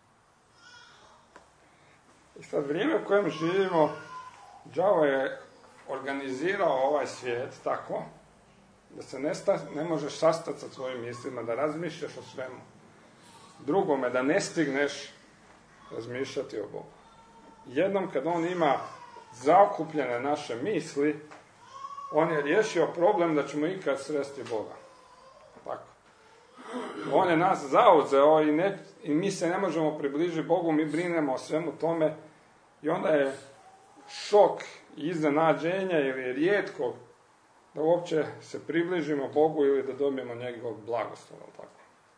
I sad vrijeme u kojem živimo, đavo je organizirao ovaj svijet tako da se ne možeš sastati sa svojim mislima, da razmišljaš o svemu drugome, da ne stigneš razmišljati o Bogu. Jednom kad on ima zaokupljene naše misli, on je riješio problem da ćemo ikad sresti Boga. Tako. On je nas zauzeo i mi se ne možemo približiti Bogu, mi brinemo o svemu tome i onda je šok i iznenađenje ili rijetko da uopće se približimo Bogu ili da dobijemo njegov blagoslov. Tako.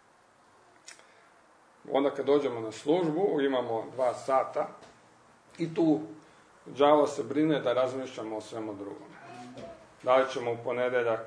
Onda kad dođemo na službu, imamo 2 sata i tu đavo se brine da razmišljamo o svemu drugome. Da li ćemo u ponedjeljak,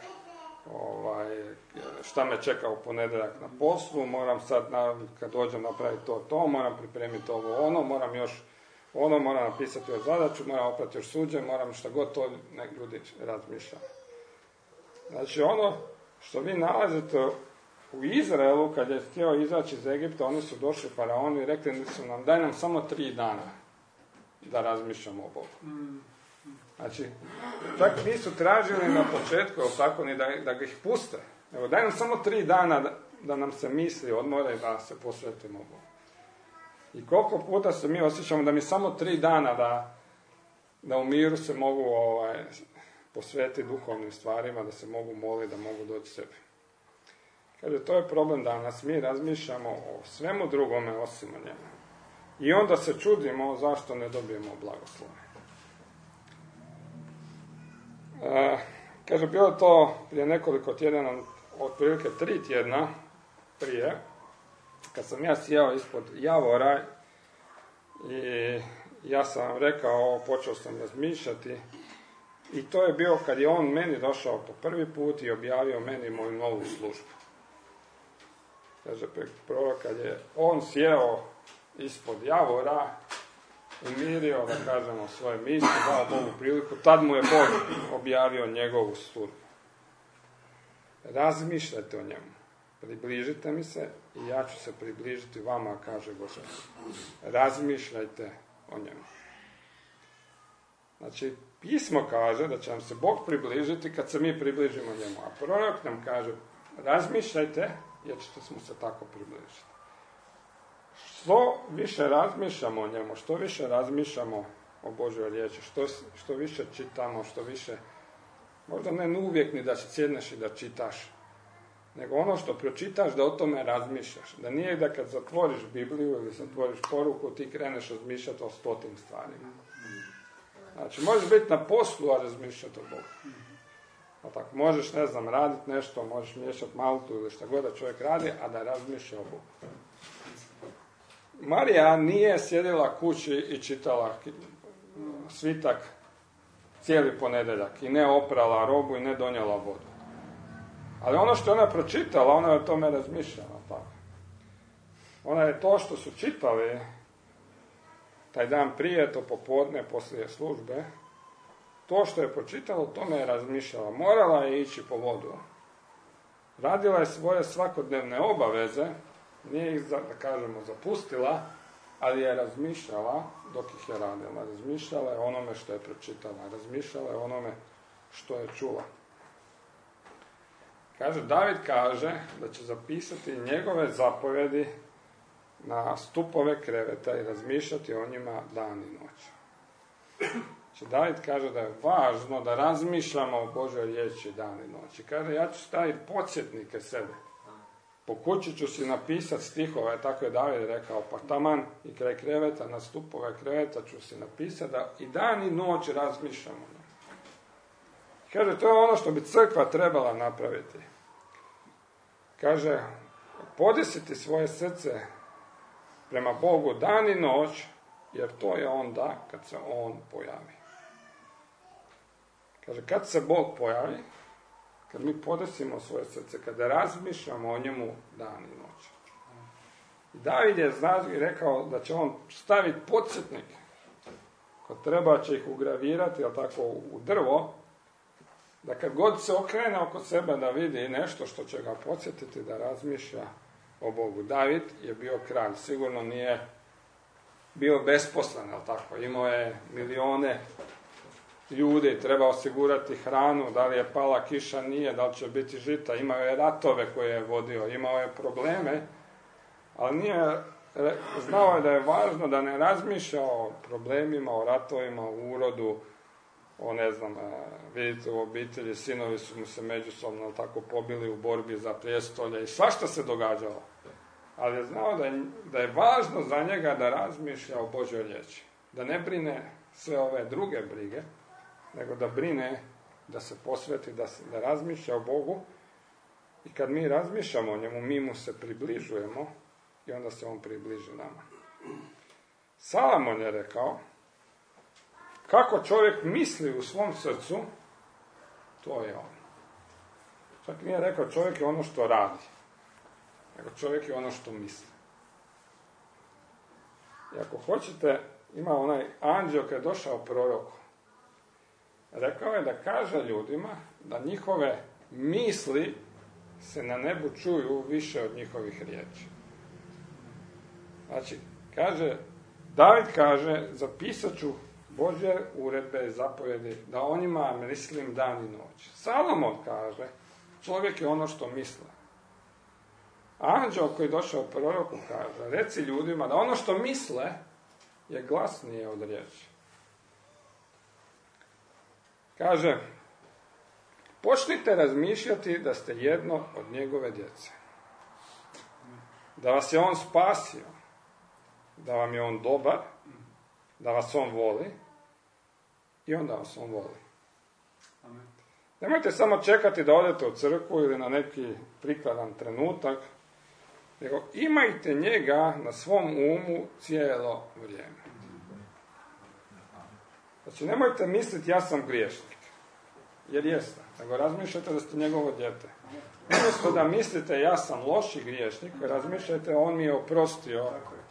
šta me čeka u ponedjeljak na poslu, moram sad, kad dođem napraviti to, moram pripremiti ovo, moram napisati još zadaću, moram oprati još suđe, moram šta god to ljudi razmišljaju. Znači ono što vi nalazite u Izraelu, kad je htio izaći iz Egipta, oni su došli faraonu i rekli su nam, daj nam samo 3 dana da razmišljamo o Bogu. Znači, čak nisu tražili na početku, tako, ni da ih puste. Evo, daj nam samo 3 dana da nam se misli odmore i da se posvetimo Bogu. I koliko puta se mi osjećamo da mi samo 3 dana da u miru se mogu posvetiti duhovnim stvarima, da se mogu moliti, da mogu doći sebi. Kaže, to je problem danas. Mi razmišljamo o svemu drugome osim o njemu. I onda se čudimo zašto ne dobijemo blagoslove. Kaže, bilo to prije nekoliko tjedana, otprilike 3 tjedna prije, kad sam ja sjeo ispod javora i ja sam vam rekao, počeo sam razmišljati, i to je bio kad je on meni došao po prvi put i objavio meni moju novu službu. Kaže, kad je on sjeo ispod javora, umirio, da kažemo, svoje misli, dao Bogu priliku, tad mu je Bog objavio njegovu službu. Razmišljajte o njemu. Približite mi se i ja ću se približiti vama, kaže Gospod. Razmišljajte o njemu. Znači, pismo kaže da će nam se Bog približiti kad se mi približimo njemu. A prorok nam kaže, razmišljajte jer ćete mu se tako približiti. Što više razmišljamo o njemu, što više razmišljamo o Božjoj riječi, što više čitamo, što više, možda ne uvijek ni da se sjedneš i da čitaš, nego ono što pročitaš da o tome razmišljaš. Da nije da kad zatvoriš Bibliju ili zatvoriš poruku ti kreneš razmišljati o 100 stvarima. Znači, možeš biti na poslu, a razmišljati o Bogu. Pa tako, možeš, raditi nešto, možeš miješati maltu ili šta god da čovjek radi, a da razmišlja o Bogu. Marija nije sjedila kući i čitala svitak cijeli ponedjeljak i ne oprala robu i ne donijela vodu. Ali ono što je ona pročitala, ona je o tome razmišljala. Tako. Ona je to što su čitali taj dan prije, to popodne, poslije službe, to što je pročitala, o tome je razmišljala. Morala je ići po vodu. Radila je svoje svakodnevne obaveze, nije ih, da kažemo, zapustila, ali je razmišljala dok ih je radila. Razmišljala je onome što je pročitala. Razmišljala je onome što je čula. David kaže da će zapisati njegove zapovjedi na stupove kreveta i razmišljati o njima dan i noć. Znači, David kaže da je važno da razmišljamo o Božoj riječi dan i noć. Kaže, ja ću staviti podsjetnike sebe. Po kući ću si napisati stihove, tako je David rekao, pa taman i kraj kreveta, na stupove kreveta ću si napisati da i dan i noć razmišljamo. Kaže, to je ono što bi crkva trebala napraviti. Kaže, podesiti svoje srce prema Bogu dan i noć, jer to je onda kad se On pojavi. Kaže, kad se Bog pojavi, kad mi podesimo svoje srce, kada razmišljamo o njemu dan i noć. David je rekao da će on staviti podsjetnik. Kad treba će ih ugravirati, jel tako, u drvo, da kad god se okrene oko sebe da vidi nešto što će ga podsjetiti da razmišlja o Bogu. David je bio kralj, sigurno nije bio besposlen, jel tako, imao je milijone ljudi, treba osigurati hranu, da li je pala kiša, nije, da li će biti žita, imao je ratove koje je vodio, imao je probleme, ali znao je da je važno da ne razmišlja o problemima, o ratovima, o urodu, o vidite u obitelji, sinovi su mu se međusobno tako pobili u borbi za prijestolje i svašta se događalo. Ali je znao da je važno za njega da razmišlja o Božjoj riječi. Da ne brine sve ove druge brige, nego da brine, da se posveti, da razmišlja o Bogu. I kad mi razmišljamo o njemu, mi mu se približujemo i onda se on približi nama. Salomon je rekao, kako čovjek misli u svom srcu, to je on. Čak nije rekao čovjek je ono što radi, nego čovjek je ono što misli. I ako hoćete, ima onaj anđeo koji je došao proroku. Rekao je da kaže ljudima da njihove misli se na nebu čuju više od njihovih riječi. Znači, David kaže, zapisat ću Božje uredbe i zapovjedi, da o njima mislim dan i noć. Salomon kaže, čovjek je ono što misle. Anđeo koji je došao proroku kaže, reci ljudima da ono što misle je glasnije od riječi. Kaže, počnite razmišljati da ste jedno od njegove djece. Da vas je on spasio, da vam je on dobar, da vas on voli i onda vas on voli. Amen. Nemojte samo čekati da odete u crkvu ili na neki prikladan trenutak, nego imajte njega na svom umu cijelo vrijeme. Znači, nemojte misliti ja sam griješnik, jer jeste, nego razmišljate da ste njegovo dijete. Umjesto da mislite ja sam loši griješnik, razmišljajte on mi je oprostio.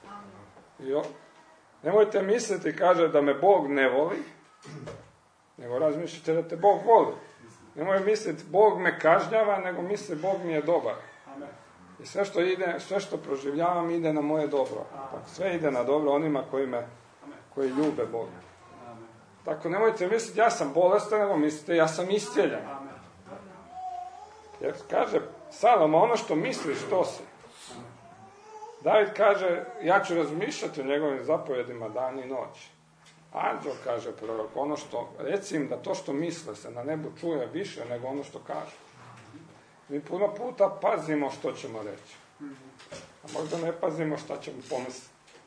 Nemojte misliti, kaže, da me Bog ne voli, nego razmišljate da te Bog voli. Nemoj misliti Bog me kažnjava, nego misli Bog mi je dobar. I sve što proživljavam ide na moje dobro. Sve ide na dobro onima koji ljube Boga. Tako nemojte misliti ja sam bolestan, nego mislite ja sam iscijeljen. Jer kaže Salomon, ono što misliš, to si. David kaže, ja ću razmišljati o njegovim zapovjedima dan i noć. Anđel kaže prorok, reci im da to što misle se na nebu čuje više nego ono što kaže. Mi puno puta pazimo što ćemo reći. A možda ne pazimo šta ćemo pomisliti.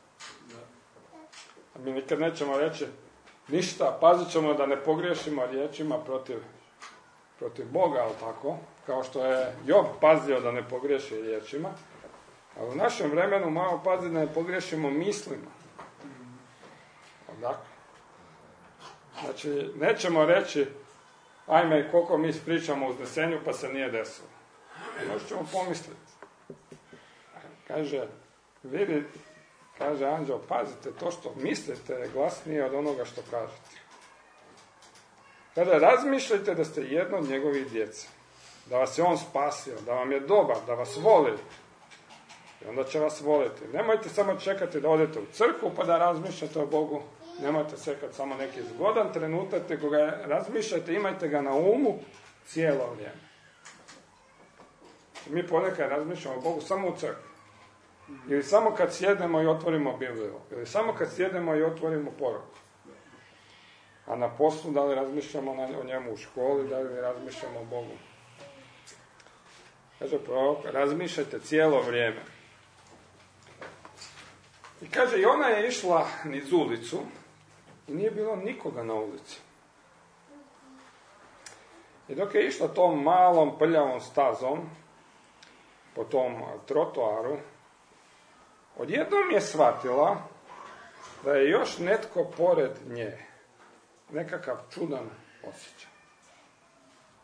A mi nikad nećemo reći ništa, pazit ćemo da ne pogriješimo riječima protiv Boga, ali tako, kao što je Job pazio da ne pogriješi riječima, ali u našem vremenu malo pazi da ne pogriješimo mislima. Dakle, znači, nećemo reći, ajme, koliko mi pričamo o uznesenju, pa se nije desilo. Možda ćemo pomisliti. Kaže anđeo, pazite, to što mislite je glasnije od onoga što kažete. Kada razmišljajte da ste jedno od njegovih djece, da vas je on spasio, da vam je dobar, da vas voli, i onda će vas voliti. Nemojte samo čekati da odete u crkvu pa da razmišljate o Bogu. Nemojte čekati samo neki zgodan trenutak, nego ga razmišljajte, imajte ga na umu cijelo vrijeme. Mi ponekad razmišljamo o Bogu samo u crkvi. Ili samo kad sjednemo i otvorimo Bibliju. Ili samo kad sjednemo i otvorimo poruku. A na poslu da li razmišljamo o njemu, u školi da li razmišljamo o Bogu. Kaže prorok, razmišljajte cijelo vrijeme. I kaže, i ona je išla niz ulicu i nije bilo nikoga na ulici. I dok je išla tom malom prljavom stazom po tom trotoaru, odjednom je shvatila da je još netko pored nje. Nekakav čudan osjećaj.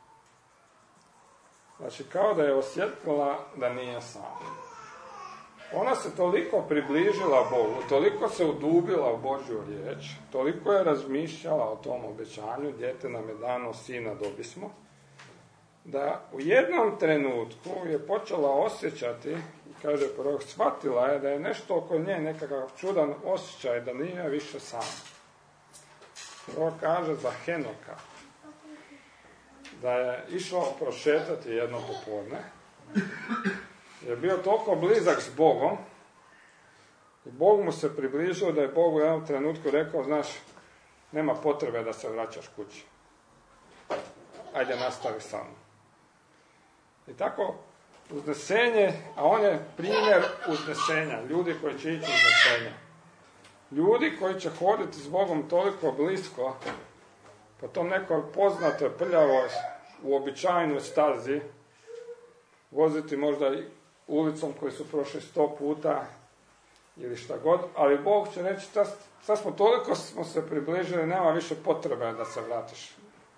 Znači, kao da je osjetila da nije sama. ona se toliko približila Bogu, toliko se udubila u Božju riječ, toliko je razmišljala o tom obećanju, dijete nam je dano, sina dobismo, da u jednom trenutku je počela osjećati, i kaže prorok, shvatila je da je nešto oko nje, nekakav čudan osjećaj, da nije više sama. Prorok kaže za Henoka, da je išao prošetati jedno popodne, je bio toliko blizak s Bogom, i Bog mu se približio, da je Bog u jednom trenutku rekao, znaš, nema potrebe da se vraćaš kući. Ajde, nastavi sa mnom. I tako, uznesenje, a on je primjer uznesenja, ljudi koji će ići uznesenja. Ljudi koji će hoditi s Bogom toliko blisko, po tom nekoj poznatoj prljavoj, uobičajenoj stazi, voziti možda i ulicom koju su prošli 100 puta, ili šta god, ali Bog će reći, sad toliko smo se približili, nema više potrebe da se vratiš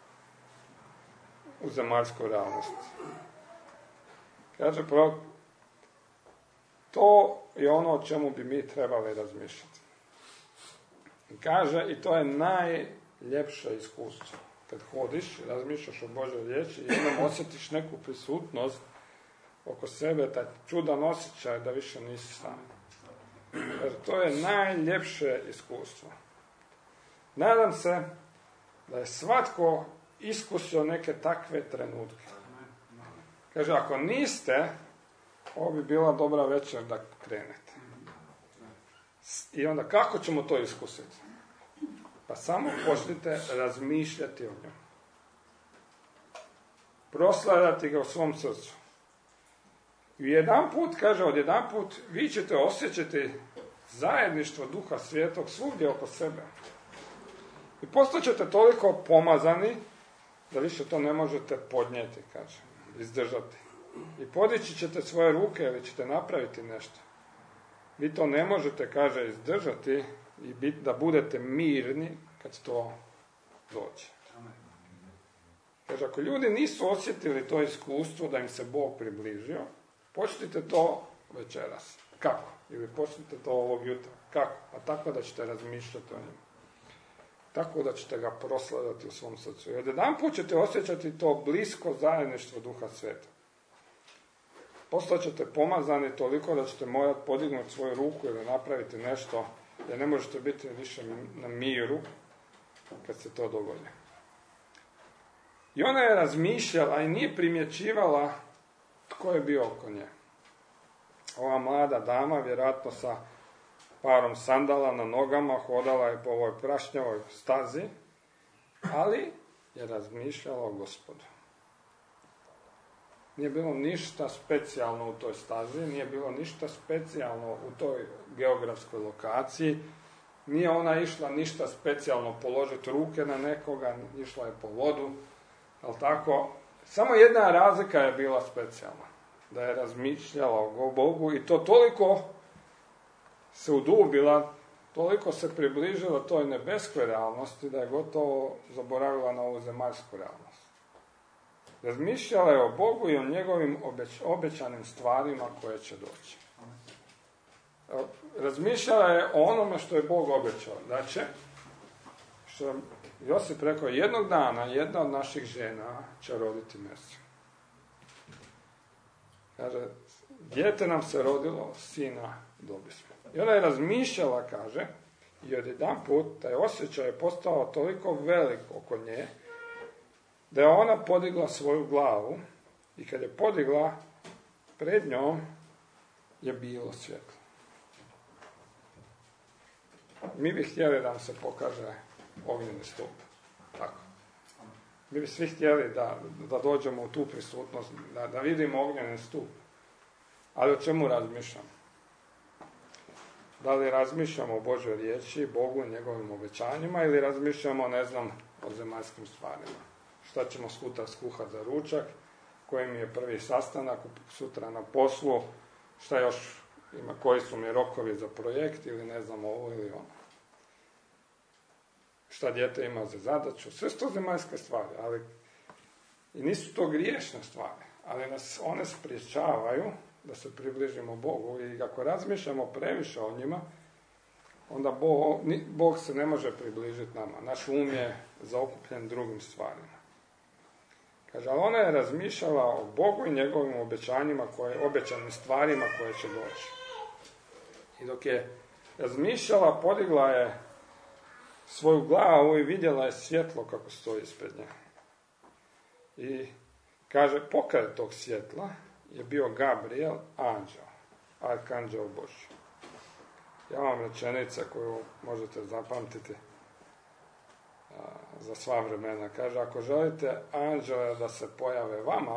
u zemaljsku realnost. Kaže prorok, to je ono o čemu bi mi trebali razmišljati. Kaže, i to je najljepše iskustvo. Kad hodiš, razmišljaš o Božoj riječi i jednom osjetiš neku prisutnost oko sebe, taj čudan osjećaj da više nisi sam. Jer to je najljepše iskustvo. Nadam se da je svatko iskusio neke takve trenutke. Kaže, ako niste, ovo bi bila dobra večer da krenete. I onda kako ćemo to iskusiti? Pa samo počnite razmišljati o njemu. Proslavljati ga u svom srcu. I odjedanput vi ćete osjećati zajedništvo Duha Svetog svugdje oko sebe. I postaćete toliko pomazani da više to ne možete podnijeti, kaže, izdržati. I podići ćete svoje ruke ili ćete napraviti nešto. Vi to ne možete, kaže, izdržati i da budete mirni kad to dođe. Kaže, ako ljudi nisu osjetili to iskustvo da im se Bog približio, počnite to večeras. Kako? Ili počnite to ovog jutra. Kako? Pa tako da ćete razmišljati o njemu. Tako da ćete ga proslavljati u svom srcu. I odjedanput ćete osjećati to blisko zajedništvo Duha Sveta. Postaćete pomazani toliko da ćete morati podignuti svoju ruku ili napraviti nešto, jer ne možete biti više na miru kad se to dogodi. I ona je razmišljala i nije primjećivala tko je bio oko nje. Ova mlada dama, vjerojatno sa parom sandala na nogama, hodala je po ovoj prašnjavoj stazi, ali je razmišljala o Gospodu. Nije bilo ništa specijalno u toj stazi, nije bilo ništa specijalno u toj geografskoj lokaciji, nije ona išla ništa specijalno položiti ruke na nekoga, išla je po vodu, ali tako, samo jedna razlika je bila specijalna, da je razmišljala o Bogu i to toliko se udubila, toliko se približila toj nebeskoj realnosti da je gotovo zaboravila na ovu zemaljsku realnost. Razmišljala je o Bogu i o njegovim obećanim stvarima koje će doći. Razmišljala je o onome što je Bog obećao. Da će, što je Josip rekao, jednog dana jedna od naših žena će roditi Mesiju. Kaže, dijete nam se rodilo, sina dobismo. I ona je razmišljala, kaže, i odjedanput taj osjećaj je postao toliko velik oko nje, da je ona podigla svoju glavu i kad je podigla, pred njom je bilo svjetlo. Mi bi htjeli da nam se pokaže ognjeni stup. Tako. Mi bi svi htjeli da dođemo u tu prisutnost, da vidimo ognjeni stup. Ali o čemu razmišljamo? Da li razmišljamo o Božoj riječi, Bogu i njegovim obećanjima ili razmišljamo, ne znam, o zemaljskim stvarima? Šta ćemo sutra skuhati za ručak, koji mi je prvi sastanak sutra na poslu, šta još ima, koji su mi rokovi za projekt ili ne znam ovo ili ono. Šta dijete ima za zadaću, sve su to zemaljske stvari, ali i nisu to griješne stvari, ali nas one spriječavaju da se približimo Bogu i ako razmišljamo previše o njima, onda Bog se ne može približiti nama. Naš um je zaokupljen drugim stvarima. Kaže, ali ona je razmišljala o Bogu i njegovim obećanjima, obećanim stvarima koje će doći. I dok je razmišljala, podigla je svoju glavu i vidjela je svjetlo kako stoji ispred nje. I kaže, pokraj tog svjetla je bio Gabriel, anđeo, arkanđeo Božji. Ja vam rečenica koju možete zapamtiti za sva vremena. Kaže, ako želite anđele da se pojave vama,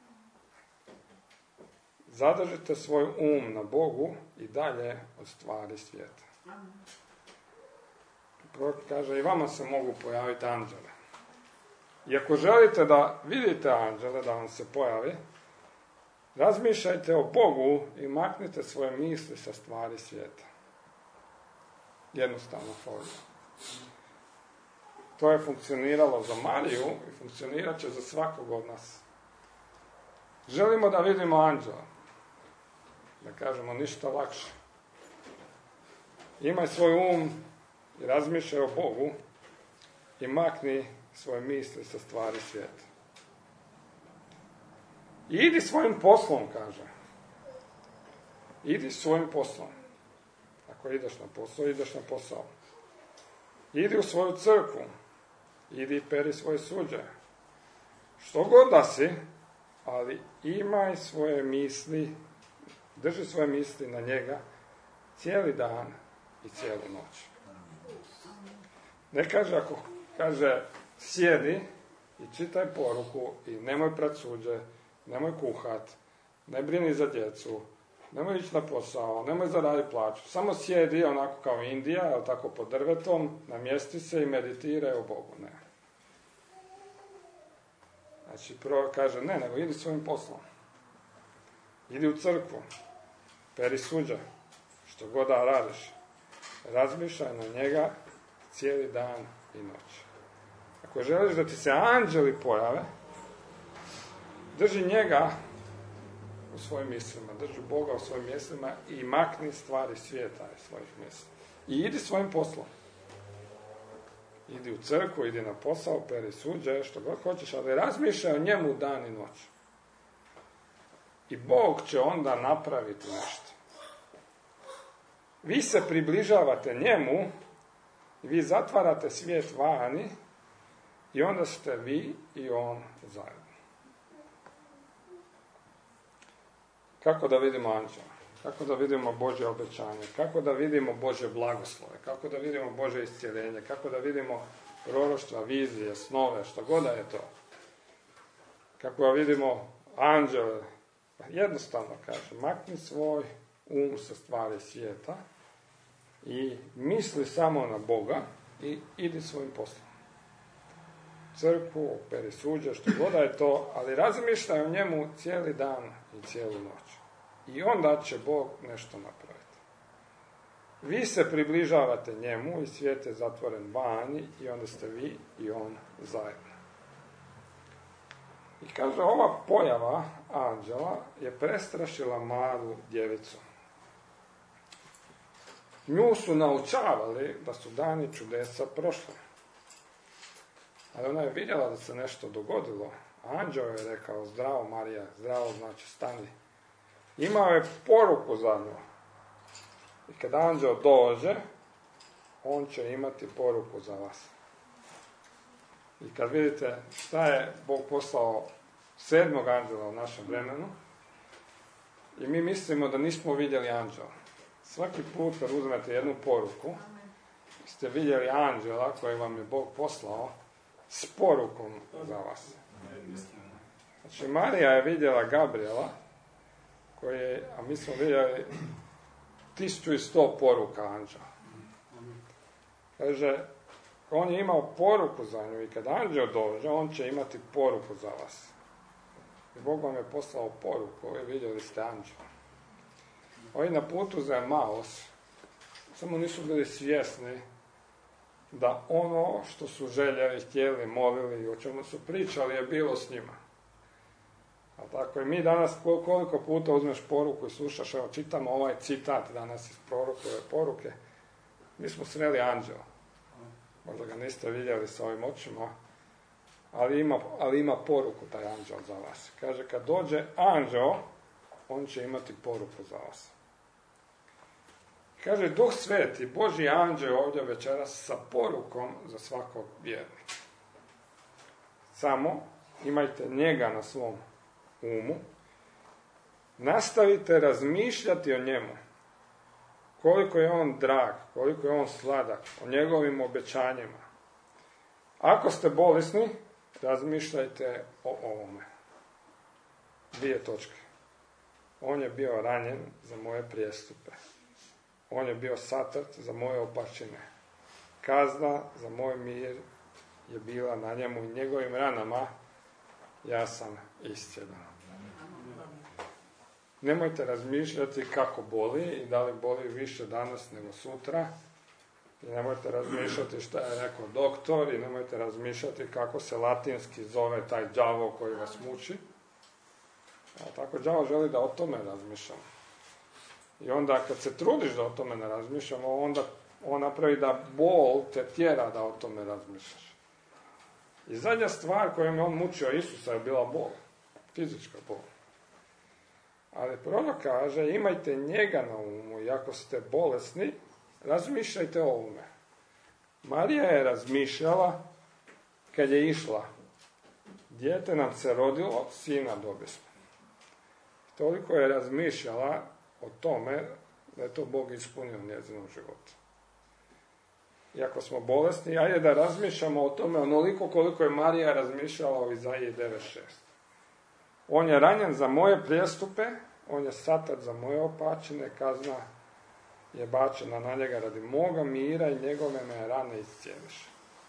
zadržite svoj um na Bogu i dalje od stvari svijeta. Prorok kaže, i vama se mogu pojaviti anđele. I ako želite da vidite anđele, da vam se pojavi, razmišljajte o Bogu i maknite svoje misli sa stvari svijeta. Jednostavno formula. To je funkcioniralo za Mariju i funkcionirat će za svakog od nas. Želimo da vidimo anđela. Da kažemo ništa lakše. Imaj svoj um i razmišljaj o Bogu i makni svoje misli sa stvari svijeta. I idi svojim poslom, kaže. Idi svojim poslom. Ako ideš na posao, ideš na posao. Idi u svoju crkvu. Idi i peri svoje suđe. Što god da si, ali imaj svoje misli, drži svoje misli na njega cijeli dan i cijelu noć. Ne kaže, ako kaže sjedi i čitaj poruku i nemoj prat suđe, nemoj kuhat, ne brini za djecu, nemoj ići na posao, nemoj zaraditi plaću. Samo sjedi onako kao Indija, ali tako pod drvetom, namjesti se i meditiraj o Bogu. Ne. Znači, prvo kaže, ne, nego idi svojim poslom. Idi u crkvu, peri suđe, što god da radiš. Razmišljaj na njega cijeli dan i noć. Ako želiš da ti se anđeli pojave, drži njega u svojim mislima, drži Boga u svojim mislima i makni stvari svijeta iz svojih misli. I idi svojim poslom. Idi u crkvu, idi na posao, peri suđe, što god hoćeš, ali razmišljaj o njemu dan i noć. I Bog će onda napraviti nešto. Vi se približavate njemu, vi zatvarate svijet vani i onda ste vi i on zajedno. Kako da vidimo anđela? Kako da vidimo Božje obećanje? Kako da vidimo Božje blagoslove? Kako da vidimo Božje iscjeljenje? Kako da vidimo proroštva, vizije, snove, što god da je to? Kako da vidimo anđele? Jednostavno kaže, makni svoj um sa stvari svijeta i misli samo na Boga i idi svojim poslom. Crkvu, peri suđe, što god da je to, ali razmišljaj o njemu cijeli dan i cijelu noć. I onda će Bog nešto napraviti. Vi se približavate njemu i svijet je zatvoren vani i onda ste vi i on zajedno. I kaže, ova pojava anđela je prestrašila malu djevicu. Nju su naučavali da su dani čudesa prošli. Ali ona je vidjela da se nešto dogodilo. Anđeo je rekao, zdravo Marija, zdravo znači stani. Imao je poruku za nju. I kad anđeo dođe, on će imati poruku za vas. I kad vidite šta je Bog poslao 7. anđela u našem vremenu, i mi mislimo da nismo vidjeli anđela. Svaki put kad uzmete jednu poruku, ste vidjeli anđela koji vam je Bog poslao s porukom za vas. Znači, Marija je vidjela Gabriela, a mi smo vidjeli 1100 poruka anđela. Kaže, on je imao poruku za nju i kad anđeo dođe, on će imati poruku za vas. I Bog vam je poslao poruku i vidjeli ste anđela. Ovi na putu za Emaus samo nisu bili svjesni da ono što su željeli, htjeli, molili i o čemu su pričali je bilo s njima. Ali Tako i mi danas koliko puta uzmeš poruku i slušaš, evo čitamo ovaj citat danas iz poruke, mi smo sreli anđela. Možda ga niste vidjeli sa ovim očima, ali ima poruku taj anđel za vas. Kaže, kad dođe anđel, on će imati poruku za vas. Kaže, Duh Sveti, Božji anđel ovdje večeras sa porukom za svakog vjernika. Samo imajte njega na svom umu, nastavite razmišljati o njemu, koliko je on drag, koliko je on sladak, o njegovim obećanjima. Ako ste bolesni, razmišljajte o ovome. 2 točke. On je bio ranjen za moje prijestupe. On je bio satrt za moje opačine. Kazna za moj mir je bila na njemu i njegovim ranama ja sam iscijeljen. Nemojte razmišljati kako boli i da li boli više danas nego sutra. I nemojte razmišljati šta je rekao doktor i nemojte razmišljati kako se latinski zove taj đavo koji vas muči. A tako đavo želi da o tome razmišljamo. I onda kad se trudiš da o tome ne razmišljamo, onda on napravi da bol te tjera da o tome razmišljaš. I zadnja stvar kojom je on mučio Isusa je bila bol. Fizička bol. Ali prorok kaže, imajte njega na umu i ako ste bolesni, razmišljajte o ovome. Marija je razmišljala kad je išla. Dijete nam se rodilo, sina dobismo. Toliko je razmišljala o tome da je to Bog ispunio u njezinom životu. Iako smo bolesni, ajde da razmišljamo o tome onoliko koliko je Marija razmišljala o Izaiji 9.6. On je ranjen za moje prijestupe, on je satrat za moje opačine, kazna je bačena na njega radi moga mira i njegove me rane iscijeliše.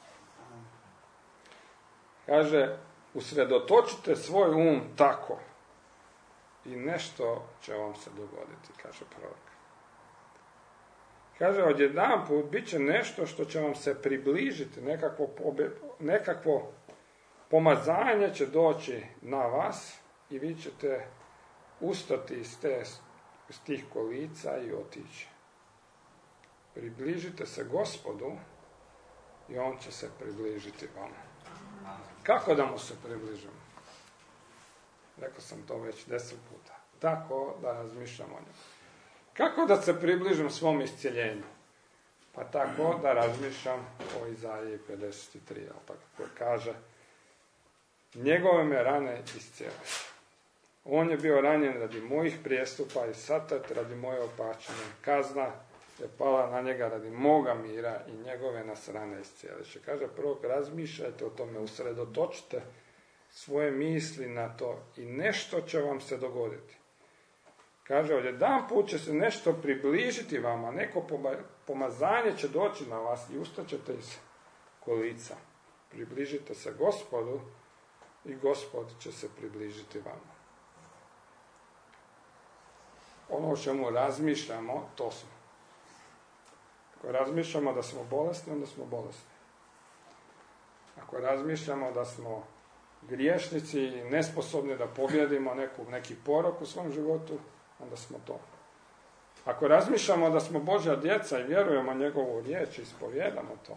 Kaže, usredotočite svoj um tako i nešto će vam se dogoditi, kaže prorok. Kaže, odjedanput bit će nešto što će vam se približiti, nekakvo pomazanje će doći na vas i vi ćete ustati iz tih kolica i otići. Približite se Gospodu i on će se približiti vama. Kako da mu se približimo? Rekao sam to već 10 puta. Tako da razmišljam o njemu. Kako da se približim svom iscjeljenju? Pa tako da razmišljam o Izaiji 53, tako koji kaže, njegove me rane iscijele. On je bio ranjen radi mojih prijestupa i satrat radi moje opačine. Kazna je pala na njega radi moga mira i njegove nas rane iscijeliše. Kaže prorok, razmišljajte o tome, usredotočite svoje misli na to i nešto će vam se dogoditi. Kaže, odjedanput će se nešto približiti vama, neko pomazanje će doći na vas i ustaćete iz kolica. Približite se Gospodu i Gospod će se približiti vama. Ono o čemu razmišljamo, to smo. Ako razmišljamo da smo bolesni, onda smo bolesni. Ako razmišljamo da smo griješnici i nesposobni da pobjedimo neki porok u svom životu, onda smo to. Ako razmišljamo da smo Božja djeca i vjerujemo njegovu riječ i ispovjedamo to,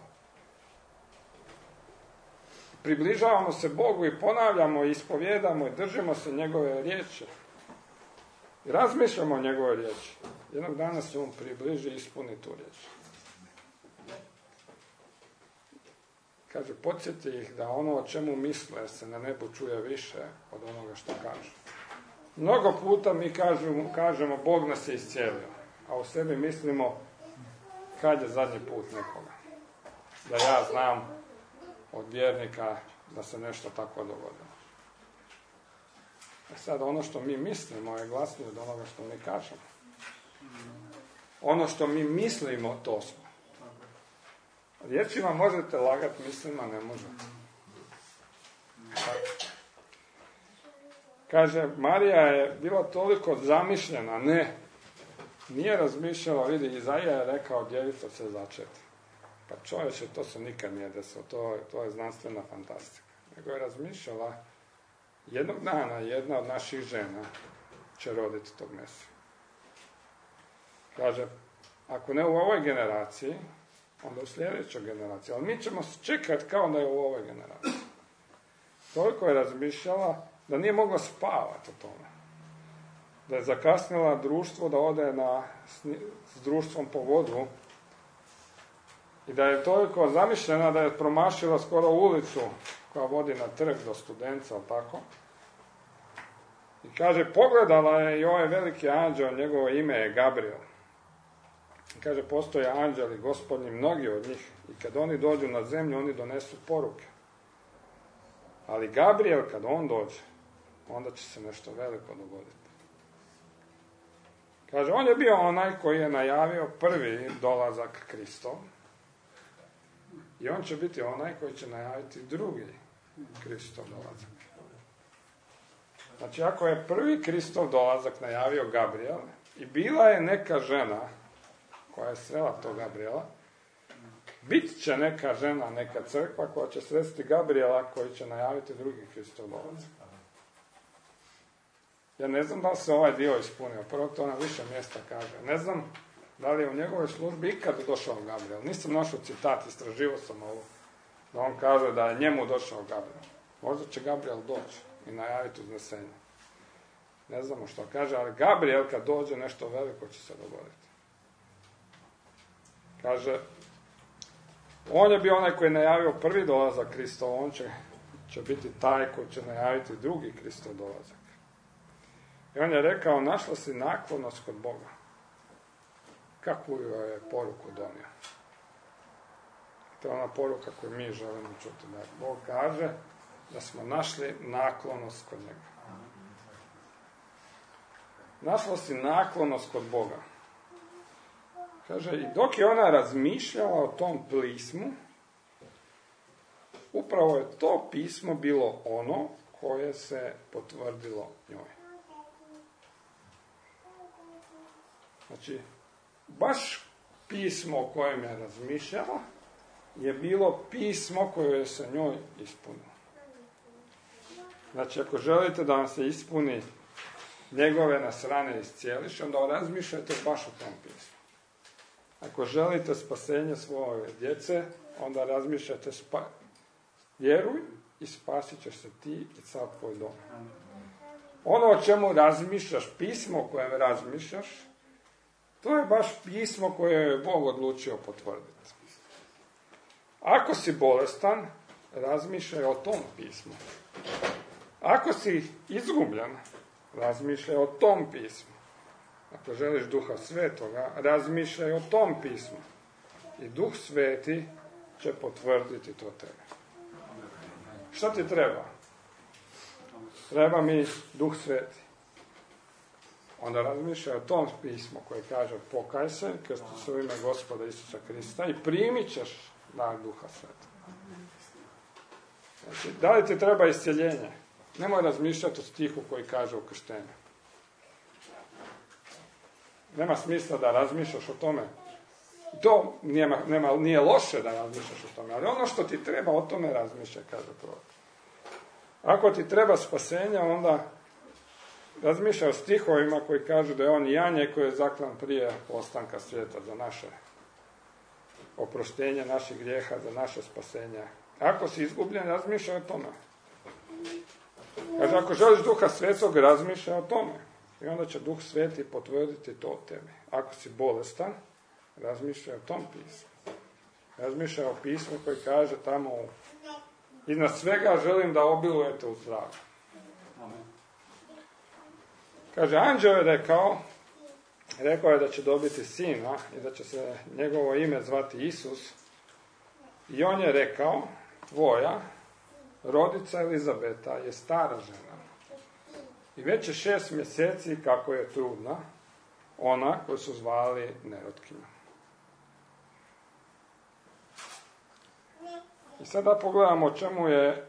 približavamo se Bogu i ponavljamo i ispovjedamo i držimo se njegove riječi i razmišljamo o njegove riječi, jednog dana se on približi i ispuni tu riječ. Kaže, podsjeti ih da ono o čemu misle se na nebu čuje više od onoga što kažu. Mnogo puta mi kažemo Bog nas je iscijelio, a u sebi mislimo kad je zadnji put nekoga. Da ja znam od vjernika da se nešto tako dogodilo. Sad ono što mi mislimo je glasnije od onoga što mi kažemo. Ono što mi mislimo, to smo. Riječima možete lagati, mislima ne možete. Kaže, Marija je bila toliko zamišljena, nije razmišljala, vidi, Izaija je rekao, djevica će začeti. Pa čovječe, to se nikad nije desilo, to je znanstvena fantastika. Nego je razmišljala jednog dana jedna od naših žena će roditi tog Mesiju. Kaže, ako ne u ovoj generaciji, onda u sljedećoj generaciji. Ali mi ćemo čekati kao da je u ovoj generaciji. Toliko je razmišljala da nije mogla spavati o tome. Da je zakasnila društvo da ode s društvom po vodu i da je toliko zamišljena da je promašila skoro ulicu koja vodi na trg do Studenca, ali tako. I kaže, pogledala je i ovaj veliki anđeo, njegovo ime je Gabriel. I kaže, postoje anđeli gospodnji, mnogi od njih, i kad oni dođu na zemlju, oni donesu poruke. Ali Gabriel, kad on dođe, onda će se nešto veliko dogoditi. Kaže, on je bio onaj koji je najavio prvi dolazak Kristov. I on će biti onaj koji će najaviti drugi Kristov dolazak. Znači, ako je prvi Kristov dolazak najavio Gabriel, i bila je neka žena koja je srela tog Gabriela, bit će neka žena, neka crkva koja će sresti Gabriela koji će najaviti drugi Kristov dolazak. Ja ne znam da li se ovaj dio ispunio. Prvo to na više mjesta kaže. Ne znam da li je u njegovoj službi ikad došao Gabriel. Nisam našao citat, istraživao sam ovo. Da on kaže da je njemu došao Gabriel. Možda će Gabriel doći i najaviti uznesenje. Ne znamo što kaže, ali Gabriel kad dođe nešto veliko će se dogoditi. Kaže, on je bio onaj koji je najavio prvi dolazak Kristov, on će biti taj koji će najaviti drugi Kristov dolazak. I on je rekao, našla si naklonost kod Boga. Kakvu joj je poruku donio? To je ona poruka koju mi želimo čuti. Da Bog kaže da smo našli naklonost kod njega. Našla si naklonost kod Boga. Kaže, i dok je ona razmišljala o tom pismu, upravo je to pismo bilo ono koje se potvrdilo njoj. Znači, baš pismo o kojem je razmišljala je bilo pismo koje se njoj ispunilo. Znači, ako želite da vam se ispuni njegove nasrane iscijeliš, onda razmišljajte baš o tom pismu. Ako želite spasenje svoje djece, onda razmišljajte, vjeruj i spasit ćeš se ti i sav tvoj dom. Ono o čemu razmišljaš, pismo o kojem razmišljaš, to je baš pismo koje je Bog odlučio potvrditi. Ako si bolestan, razmišljaj o tom pismu. Ako si izgubljen, razmišljaj o tom pismu. Ako želiš Duha Svetoga, razmišljaj o tom pismu. I Duh Sveti će potvrditi to tebe. Šta ti treba? Treba mi Duh Sveti. Onda razmišljaj o tom pismu koje kaže pokaj se, krsti se u ime Gospoda Isusa Krista i primit ćeš dar Duha Svetoga. Znači, da li ti treba isceljenje? Nemoj razmišljati o stihu koji kaže o krštenju. Nema smisla da razmišljaš o tome. To nije loše da razmišljaš o tome, ali ono što ti treba, o tome razmišljaj, kaže prorok. Ako ti treba spasenja, onda razmišljaj o stihovima koji kažu da je on janje koji je zaklan prije postanka svijeta za naše oproštenje naših grijeha, za naše spasenje. Ako si izgubljen, razmišljaj o tome. Kaže, ako želiš Duha Svetog, razmišljaj o tome. I onda će Duh Sveti potvrditi to tebi. Ako si bolestan, razmišljaj o tom pismu. Razmišljaj o pismu koji kaže tamo iznad svega želim da obilujete u zdravlju. Kaže, anđeo je rekao je da će dobiti sina i da će se njegovo ime zvati Isus. I on je rekao, tvoja rodica Elizabeta je stara žena. I već je 6 mjeseci kako je trudna, ona koju su zvali nerotkinja. I sada pogledamo o čemu je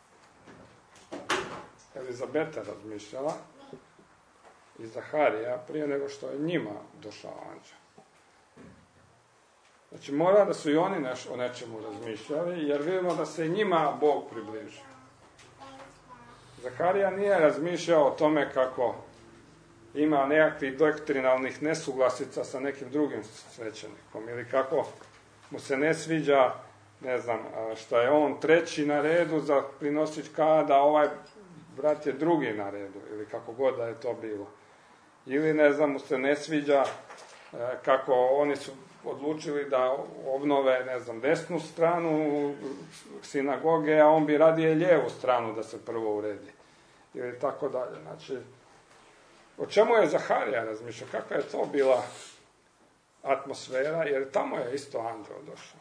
Elizabeta razmišljala i Zaharija prije nego što je njima došao anđeo. Znači, mora da su i oni o nečemu razmišljali, jer vidimo da se i njima Bog približio. Zaharija nije razmišljao o tome kako ima nekakvih doktrinalnih nesuglasica sa nekim drugim svećenikom ili kako mu se ne sviđa, ne znam, što je on treći na redu za prinosić kada ovaj brat je drugi na redu ili kako god da je to bilo. Ili ne znam, mu se ne sviđa kako oni su odlučili da obnove, ne znam, desnu stranu sinagoge, a on bi radije lijevu stranu da se prvo uredi. Ili tako dalje. Znači, o čemu je Zaharija razmišljao? Kakva je to bila atmosfera? Jer tamo je isto anđeo došao.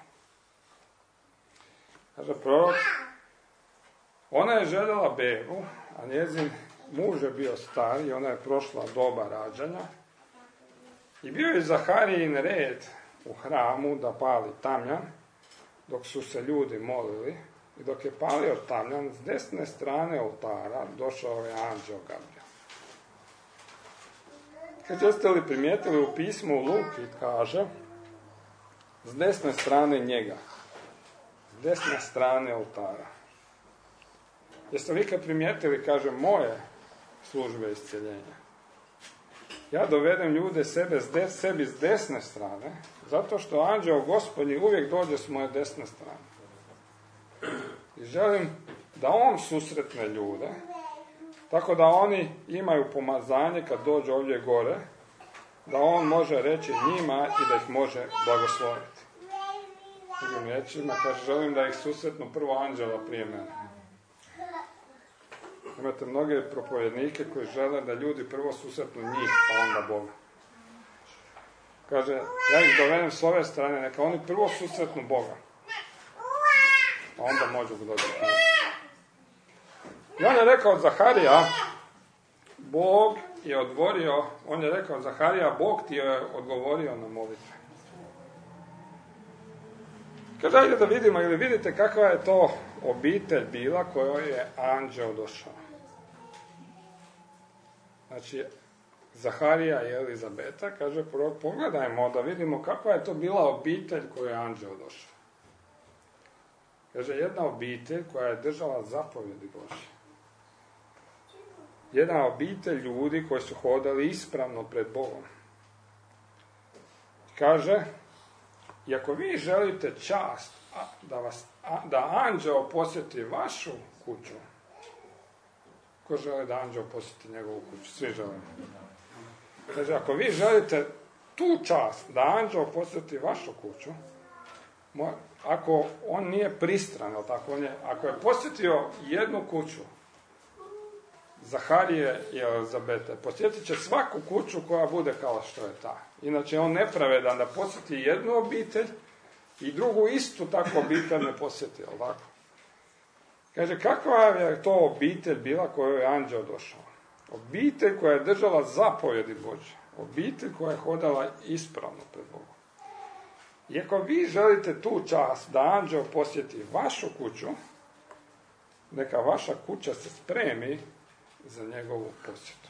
Kaže prorok, ona je željela bebu, a njezin muž je bio star i ona je prošla doba rađanja. I bio je Zaharijin red u hramu da pali tamjan, dok su se ljudi molili. I dok je palio tamjan, s desne strane oltara došao je anđeo Gabriel. Kad jeste li primijetili u pismu u Luki, kaže, s desne strane njega, s desne strane oltara. Jeste li ikad primijetili, kaže, moje službe iscjeljenja? Ja dovedem ljude sebi s desne strane, zato što anđeo Gospodnji uvijek dođe s moje desne strane. I želim da on susretne ljude, tako da oni imaju pomazanje kad dođu ovdje gore, da on može reći njima i da ih može blagosloviti. Drugim riječima, kaže, želim da ih susretnu prvo anđela prije mene. Imate mnoge propovjednike koji žele da ljudi prvo susretnu njih, pa onda Boga. Kaže, ja ih dovedem s ove strane, neka oni prvo susretnu Boga, pa onda mogu doći. I on je rekao Zaharija, Bog je odgovorio, on je rekao Zaharija, Bog ti je odgovorio na molitve. Kaže, ajde da vidimo, ili vidite kakva je to obitelj bila kojoj je anđeo došao. Znači, Zaharija i Elizabeta, kaže, pogledajmo da vidimo kakva je to bila obitelj kojoj je anđeo došao. Kaže, jedna obitelj koja je držala zapovjedi Božje. Jedna obitelj ljudi koji su hodali ispravno pred Bogom. Kaže, i ako vi želite čast da anđeo posjeti vašu kuću, ko želi da anđeo posjeti njegovu kuću? Svi želimo. Kaže, ako vi želite tu čast da anđeo posjeti vašu kuću, ako on nije pristran, ako je posjetio jednu kuću, Zaharije i Elizabete, posjetit će svaku kuću koja bude kao što je ta. Inače on nepravedan da posjeti jednu obitelj i drugu istu takvu obitelj ne posjeti, ali tako? Kaže, kakva je to obitelj bila kojoj je anđeo došao? Obitelj koja je držala zapovjedi Božje. Obitelj koja je hodala ispravno pred Bogom. I ako vi želite tu čast da anđeo posjeti vašu kuću, neka vaša kuća se spremi za njegovu posjetu.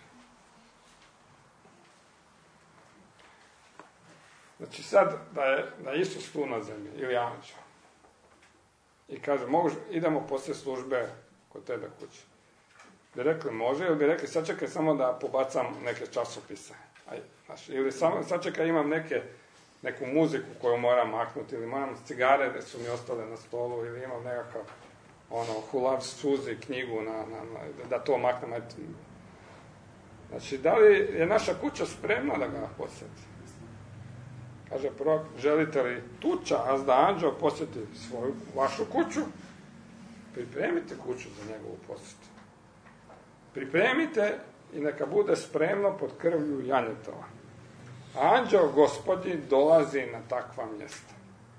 Znači sad da je Isus tu na zemlji, ili anđeo, i kaže, idemo poslije službe kod tebe kući. Bi rekli može, ili bi rekli sačekaj samo da pobacam neke časopise. Ili sačekaj imam neku muziku koju moram maknuti, ili moram cigare da su mi ostale na stolu, ili imam nekakav Who Loves Suzy knjigu da to maknem. Znači, da li je naša kuća spremna da ga posjeti? Kaže prorok, želite li tu čast da anđeo posjeti vašu kuću? Pripremite kuću za njegovu posjetu. Pripremite i neka bude spremno pod krvlju janjetova. Anđeo Gospodnji dolazi na takva mjesta.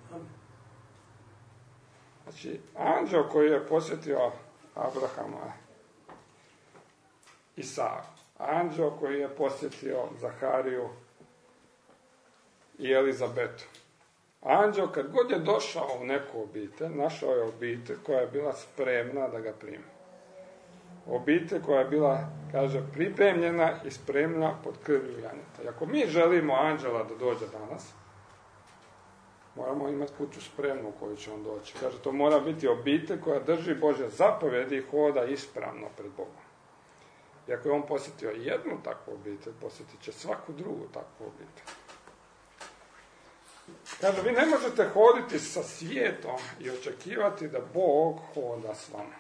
Znači, anđeo koji je posjetio Abrahama i Saru, anđeo koji je posjetio Zahariju i Elizabetu. Anđeo kad god je došao u neku obitelj, našao je obitelj koja je bila spremna da ga primi. Obitelj koja je bila, kaže, pripremljena i spremna pod krvlju janjeta. I ako mi želimo anđela da dođe danas, Moramo imati kuću spremnu u koju će on doći. Kaže, to mora biti obitelj koja drži Božje zapovjedi i hoda ispravno pred Bogom. I ako je on posjetio jednu takvu obitelj, posjetit će svaku drugu takvu obitelj. Kaže, vi ne možete hoditi sa svijetom i očekivati da Bog hoda s vama.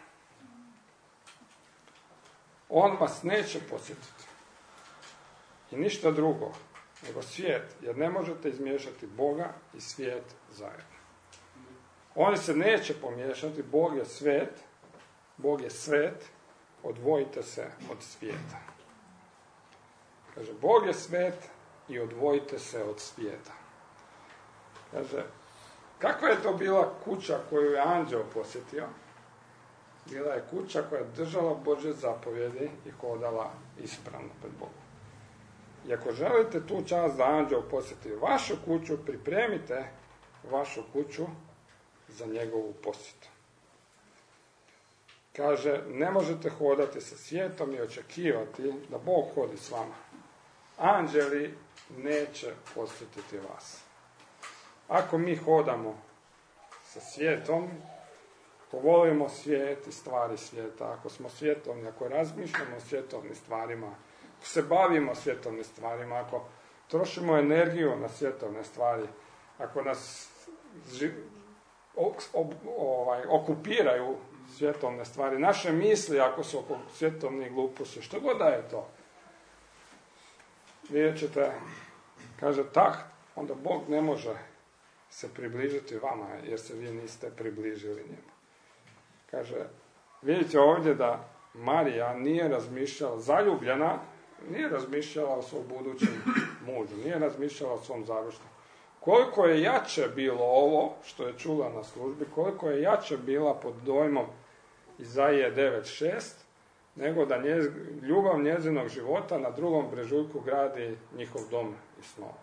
On vas neće posjetiti. I ništa drugo, nego svijet, jer ne možete izmiješati Boga i svijet zajedno. Oni se neće pomiješati, Bog je svet, odvojite se od svijeta. Kaže, Bog je svet i odvojite se od svijeta. Kaže, kakva je to bila kuća koju je anđeo posjetio? Bila je kuća koja je držala Božje zapovjedi i hodala ispravno pred Bogom. I ako želite tu čast da anđeo posjeti vašu kuću, pripremite vašu kuću za njegovu posjetu. Kaže, ne možete hodati sa svijetom i očekivati da Bog hodi s vama. Anđeli neće posjetiti vas. Ako mi hodamo sa svijetom, ako volimo svijet i stvari svijeta, ako smo svjetovni, ako razmišljamo o svjetovnim stvarima, ako se bavimo svjetovnim stvarima, ako trošimo energiju na svjetovne stvari, ako nas okupiraju svjetovne stvari, naše misli ako su oko svjetovnih gluposti, što god da je to, vidjet ćete, kaže, onda Bog ne može se približiti vama, jer se vi niste približili njemu. Kaže, vidite ovdje da Marija nije razmišljala, zaljubljena, nije razmišljala o svom budućem mužu, nije razmišljala o svom završnom. Koliko je jače bilo ovo što je čula na službi, koliko je jače bila pod dojmom Izaije 9.6, nego da ljubav njezinog života na drugom brežuljku gradi njihov dom i snova.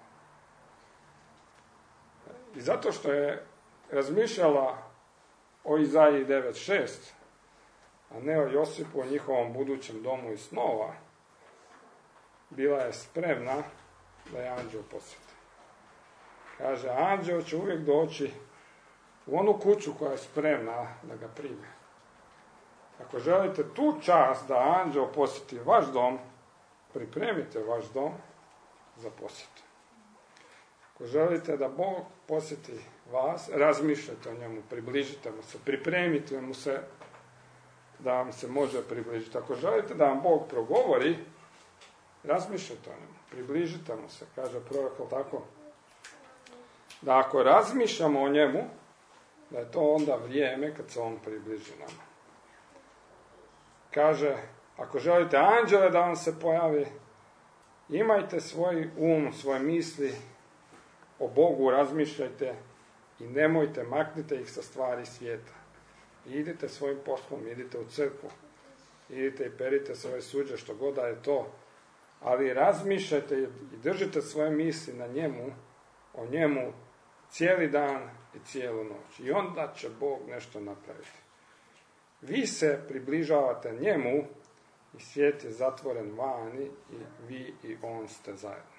I zato što je razmišljala o Izaiji 9.6, a ne o Josipu, o njihovom budućem domu i snova, bila je spremna da je anđeo posjeti. Kaže, anđeo će uvijek doći u onu kuću koja je spremna da ga prime. Ako želite tu čast da anđeo posjeti vaš dom, pripremite vaš dom za posjetu. Ako želite da Bog posjeti vas, razmišljajte o njemu, približite mu se, pripremite mu se da vam se može približiti. Ako želite da vam Bog progovori, razmišljajte o njemu, približite mu se. Kaže prorok, tako, da ako razmišljamo o njemu, da je to onda vrijeme kad se on približi nama. Kaže, ako želite anđele da vam se pojavi, imajte svoj svoje misli o Bogu, razmišljajte i nemojte, maknite ih sa stvari svijeta. Idite svojim poslom, idite u crkvu, idite i perite svoje suđe, što god da je to, ali razmišljajte i držite svoje misli na njemu, o njemu cijeli dan i cijelu noć. I onda će Bog nešto napraviti. Vi se približavate njemu i svijet je zatvoren vani i vi i on ste zajedno.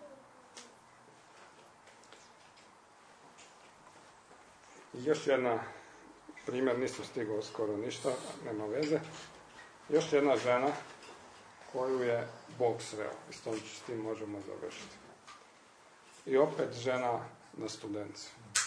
I još jedna primjer, nisam stigao skoro ništa, nema veze. Još jedna žena koju je Bog sreo. I s tim možemo završiti. I opet žena na Studencu.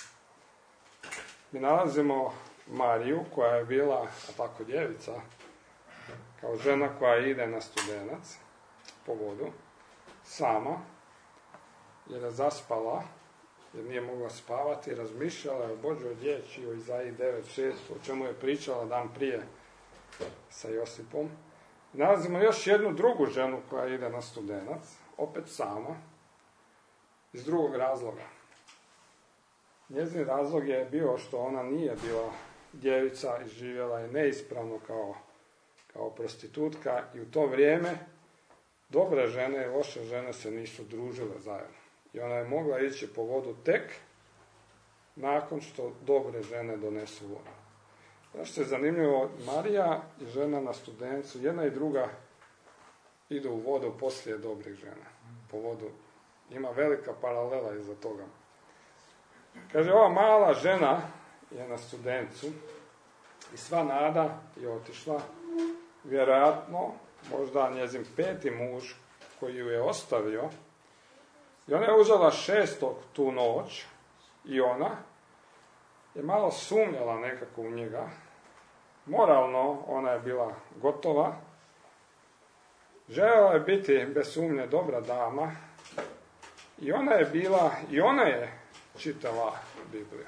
Mi nalazimo Mariju koja je bila, a tako djevica, kao žena koja ide na Studenac po vodu, sama, jer je zaspala, jer nije mogla spavati, razmišljala je o Božjoj riječi, o Izaiji 9.6, o čemu je pričala dan prije sa Josipom. Nalazimo još jednu drugu ženu koja ide na Studenac, opet sama, iz drugog razloga. Njezin razlog je bio što ona nije bila djevica i živjela je neispravno kao prostitutka i u to vrijeme dobre žene i loše žene se nisu družile zajedno. I ona je mogla ići po vodu tek nakon što dobre žene donesu vodu. Znaš što je zanimljivo, Marija i žena na Studencu, jedna i druga idu u vodu poslije dobrih žena. Po vodu ima velika paralela iza toga. Kaže, ova mala žena je na Studencu i sva nada je otišla. Vjerojatno, možda njezin 5. muž koji ju je ostavio. I ona je uzela 6. tu noć i ona je malo sumnjala nekako u njega. Moralno ona je bila gotova. Željela je biti bez sumnje dobra dama. I ona je čitala Bibliju.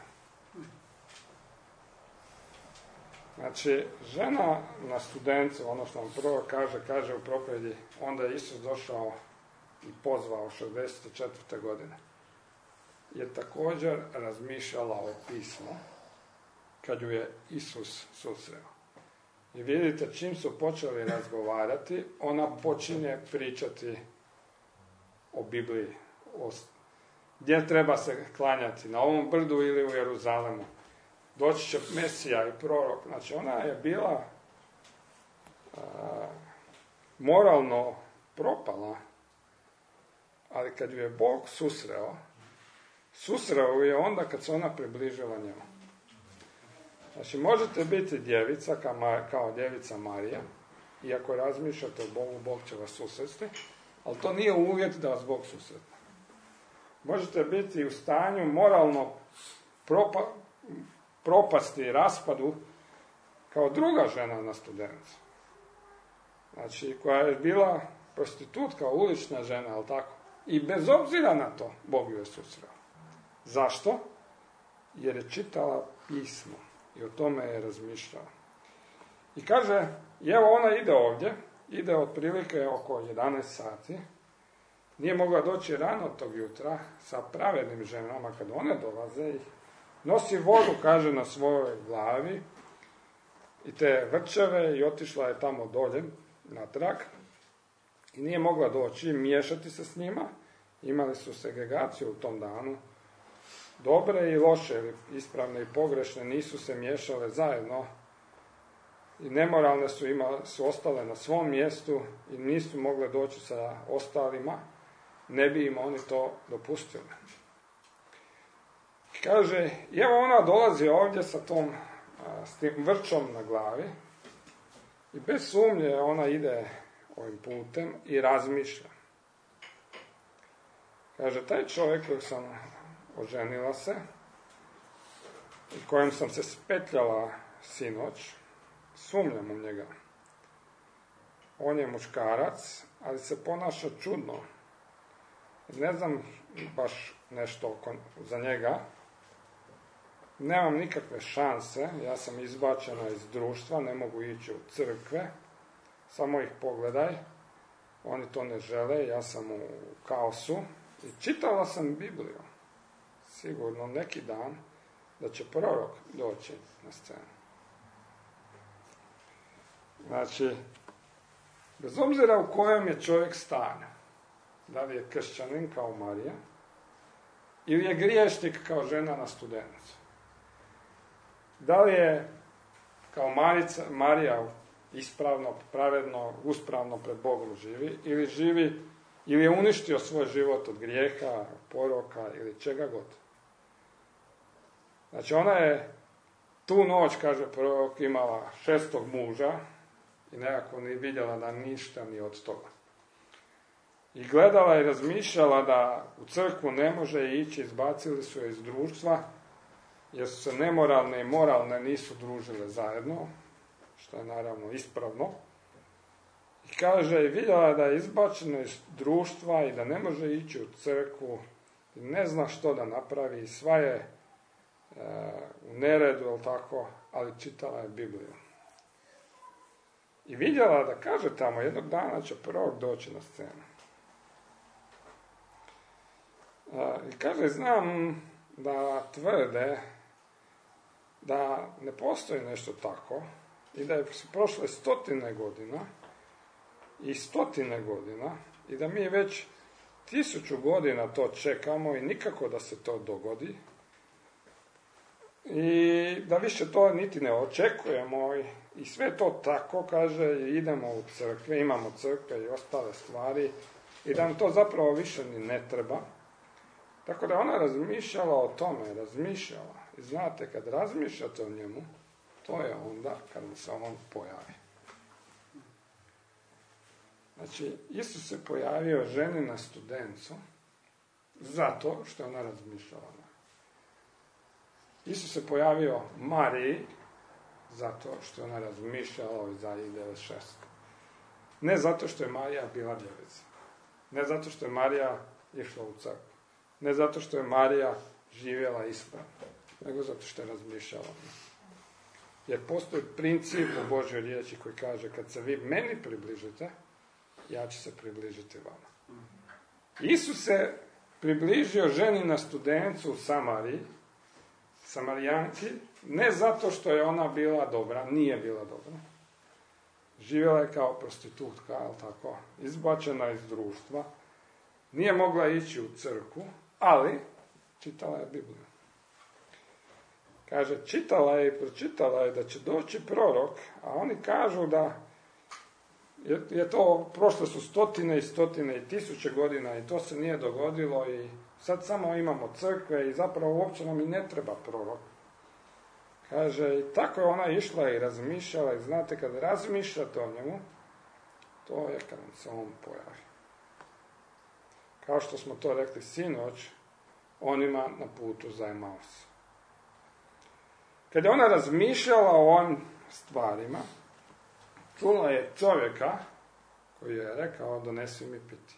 Znači, žena na Studencu, ono što vam prvo kaže u propovjedi, onda je Isus došao i pozvao 64. godine. Je također razmišljala o pismu kad ju je Isus susreo. I vidite, čim su počeli razgovarati, ona počinje pričati o Bibliji. Gdje treba se klanjati, na ovom brdu ili u Jeruzalemu. Doći će Mesija i prorok. Znači, ona je bila moralno propala, ali kad ju je Bog susreo ju je onda kad se ona približila njemu. Znači, možete biti djevica kao djevica Marija, iako razmišljate o Bogu, Bog će vas susresti, ali to nije uvjet da vas Bog susretne. Možete biti u stanju moralno propasti i raspadu kao druga žena na Studencu. Znači, koja je bila prostitutka, ulična žena, ali tako. I bez obzira na to, Bog ju je susreo. Zašto? Jer je čitala pismo i o tome je razmišljala. I kaže, evo ona ide otprilike oko 11 sati, nije mogla doći rano tog jutra sa pravednim ženama kad one dolaze i nosi vodu, kaže, na svojoj glavi i te vrčeve i otišla je tamo dolje natrag i nije mogla doći miješati se s njima. Imali su segregaciju u tom danu. Dobre i loše, ispravne i pogrešne nisu se miješale zajedno i nemoralne su ostale na svom mjestu i nisu mogle doći sa ostalima, ne bi im oni to dopustili. Kaže, evo ona dolazi ovdje s tim vrčom na glavi i bez sumnje ona ide ovim putem i razmišlja. Kaže, taj čovjek kojeg sam oženila se i kojem sam se spetljala sinoć, sumnjam u njega. On je muškarac, ali se ponaša čudno. Ne znam baš nešto za njega. Nemam nikakve šanse, ja sam izbačena iz društva, ne mogu ići u crkve, samo ih pogledaj, oni to ne žele, ja sam u kaosu i čitala sam Bibliju, sigurno neki dan da će prorok doći na scenu. Znači, bez obzira u kojem je čovjek stanju, da li je kršćanin kao Marija, ili je griješnik kao žena na Studencu, da li je kao Marija ispravno, pravedno, uspravno pred Bogom živi, ili je uništio svoj život od grijeha, poroka ili čega god. Znači ona je tu noć, kaže prorok, imala 6. muža i nekako nije vidjela da ništa ni od toga. I gledala i razmišljala da u crkvu ne može ići, izbacili su je iz društva, jer su se nemoralne i moralne nisu družile zajedno, što je naravno ispravno. I kaže, i vidjela da je izbačena iz društva i da ne može ići u crkvu, i ne zna što da napravi, i sva je u neredu, tako, ali čitala je Bibliju. I vidjela da kaže tamo, jednog dana će prorok doći na scenu. I kaže, znam da tvrde da ne postoji nešto tako i da su prošle 100 godina i 100 godina i da mi već 1000 godina to čekamo i nikako da se to dogodi i da više to niti ne očekujemo i sve to tako, kaže, idemo u crkve, imamo crkve i ostale stvari i da nam to zapravo više ni ne treba. Tako da ona razmišljala o tome, razmišljala. I znate, kad razmišljate o njemu, to je onda kad se on pojavi. Znači, Isus se pojavio ženi na Studencu zato što je ona razmišljala. Isus se pojavio Mariji zato što je ona razmišljala o Izaiji 9.6. Ne zato što je Marija bila djevica. Ne zato što je Marija išla u crkvu. Ne zato što je Marija živjela ispravno. Nego zato što je razmišljala. Jer postoji princip u Božjoj riječi koji kaže kad se vi meni približite, ja ću se približiti vama. Isus se približio ženi na Studencu u Samariji, Samarijanki, ne zato što je ona bila dobra, nije bila dobra. Živjela je kao prostitutka, ali tako, izbačena iz društva. Nije mogla ići u crkvu, ali čitala je Bibliju. Kaže, čitala je i pročitala je da će doći prorok, a oni kažu da je to, prošle su stotine i stotine i tisuće godina i to se nije dogodilo i sad samo imamo crkve i zapravo uopće nam i ne treba prorok. Kaže, i tako je ona išla i razmišljala i znate, kad razmišljate o njemu, to je kad se on pojavi. Kao što smo to rekli sinoć, onima na putu za Emaus. Kad je ona razmišljala o ovim stvarima, čula je čovjeka koji je rekao, donesi mi piti.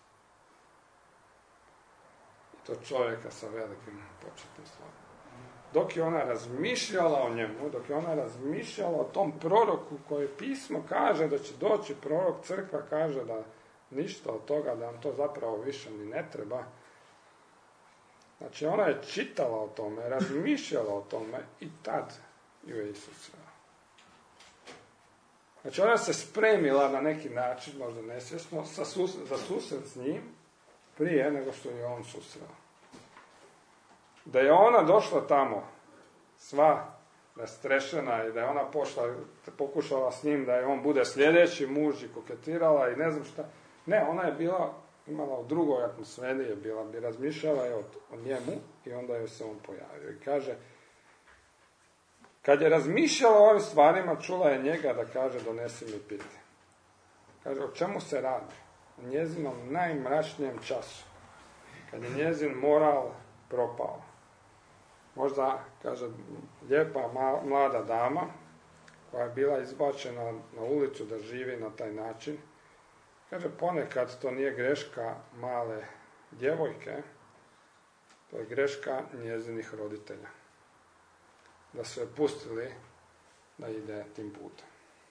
I to čovjeka sa velikim početnim slovom. Dok je ona razmišljala o njemu, dok je ona razmišljala o tom proroku koji pismo kaže da će doći prorok, crkva kaže da ništa od toga, da nam to zapravo više ni ne treba. Znači ona je čitala o tome, razmišljala o tome i tad ju je Isus sreo. Znači ona se spremila na neki način, možda nesvjesno, za susret s njim prije nego što je on susreo. Da je ona došla tamo sva rastrešena i da je ona pokušala s njim da je on bude sljedeći muž i koketirala i ne znam šta. Ne, ona je imala u drugoj atmosferi, bi razmišljala je o njemu i onda je se on pojavio. I kaže, kad je razmišljala o ovim stvarima, čula je njega da kaže, donesi mi piti. Kaže, o čemu se radi? O njezinom najmračnijem času. Kad je njezin moral propao. Možda, kaže, lijepa mlada dama, koja je bila izbačena na ulicu da živi na taj način. Kaže, ponekad to nije greška male djevojke, to je greška njezinih roditelja. Da su je pustili da ide tim putem.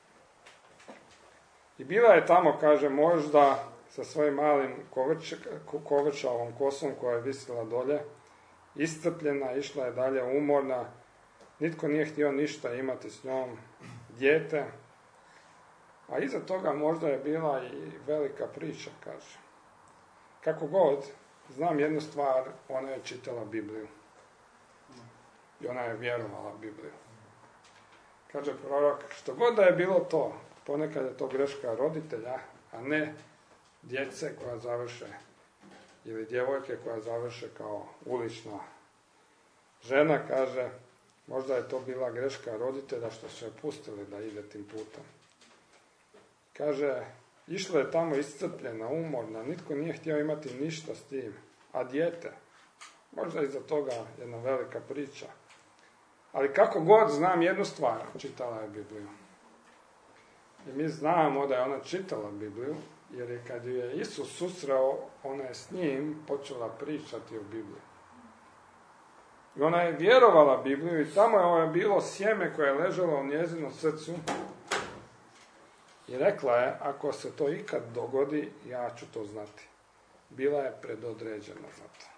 I bila je tamo, kaže, možda sa svojim malim kovrčavom kosom koja je visila dolje, iscrpljena, išla je dalje umorna, nitko nije htio ništa imati s njom, dijete, a iza toga možda je bila i velika priča, kaže. Kako god, znam jednu stvar, ona je čitala Bibliju. I ona je vjerovala Bibliju. Kaže prorok, što god da je bilo to, ponekad je to greška roditelja, a ne djece koja završe, ili djevojke koja završe kao ulična žena, kaže, možda je to bila greška roditelja što su je pustili da ide tim putem. Kaže, išla je tamo iscrpljena, umorna, nitko nije htio imati ništa s tim, a dijete, možda iza toga jedna velika priča. Ali kako god znam jednu stvar, čitala je Bibliju. I mi znamo da je ona čitala Bibliju, jer je kad je Isus susreo, ona je s njim počela pričati o Bibliji. I ona je vjerovala Bibliju i tamo je bilo sjeme koje je ležalo u njezinom srcu. I rekla je, ako se to ikad dogodi, ja ću to znati. Bila je predodređena za to.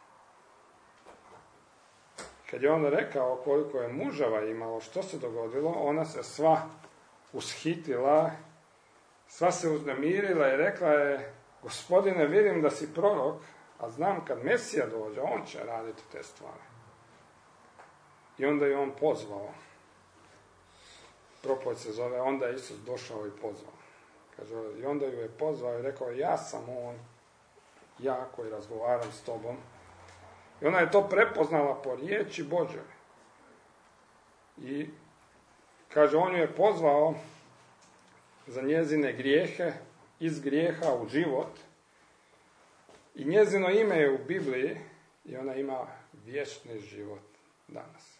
Kad je on rekao koliko je muževa imalo, što se dogodilo, ona se sva ushitila, sva se uznemirila i rekla je, Gospodine, vidim da si prorok, a znam kad Mesija dođe, on će raditi te stvari. I onda je on pozvao. Propovjed se zove, onda je Isus došao i pozvao. Kaže, i onda ju je pozvao i rekao, ja sam on, ja koji razgovaram s tobom. I ona je to prepoznala po riječi Božoj. I kaže, on ju je pozvao za njezine grijehe, iz grijeha u život. I njezino ime je u Bibliji i ona ima vječni život danas.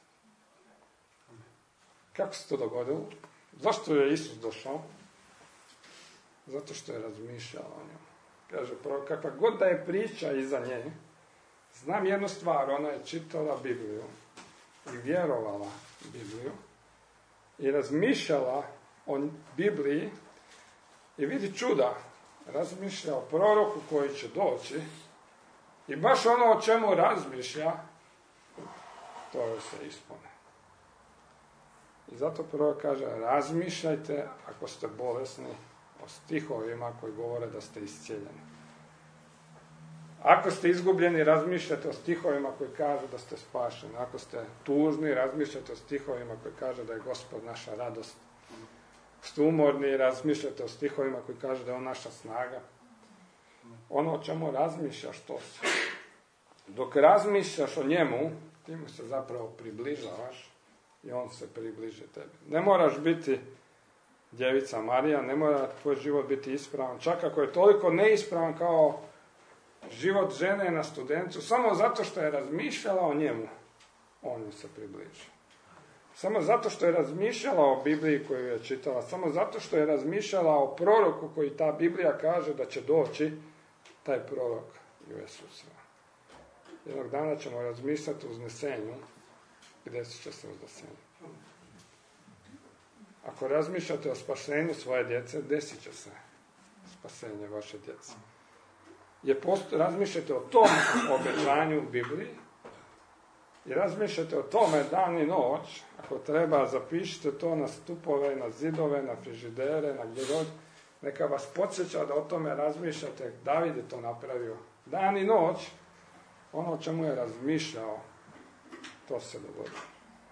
Kako se to dogodilo? Zašto je Isus došao? Zato što je razmišljao o njemu. Kaže, kakva god da je priča iza nje, znam jednu stvar, ona je čitala Bibliju i vjerovala Bibliju i razmišljala o Bibliji i vidi čuda, razmišlja o proroku koji će doći i baš ono o čemu razmišlja, to joj se ispune. I zato prorok kaže, razmišljajte ako ste bolesni o stihovima koji govore da ste iscijeljeni. Ako ste izgubljeni, razmišljate o stihovima koji kažu da ste spašeni. Ako ste tužni, razmišljate o stihovima koji kažu da je Gospod naša radost. Ako ste umorni, razmišljate o stihovima koji kažu da je on naša snaga. Ono o čemu razmišljaš, to se. Dok razmišljaš o njemu, ti mu se zapravo približavaš i on se približi tebi. Ne moraš biti djevica Marija, ne mora tvoj život biti ispravan. Čak ako je toliko neispravan kao život žene na Studencu, samo zato što je razmišljala o njemu, on ju se približi. Samo zato što je razmišljala o Bibliji koju je čitala, samo zato što je razmišljala o proroku koji ta Biblija kaže da će doći, taj prorok ju je susreo. Jednog dana ćemo razmišljati o uznesenju i desit će se uznesenje. Ako razmišljate o spasenju svoje djece, desit će se spasenje vaše djece. Razmišljate o tom obećanju u Bibliji i razmišljate o tome dan i noć. Ako treba, zapišite to na stupove, na zidove, na frižidere, na gdje god. Neka vas podsjeća da o tome razmišljate. David je to napravio. Dan i noć, ono o čemu je razmišljao, to se dogodilo.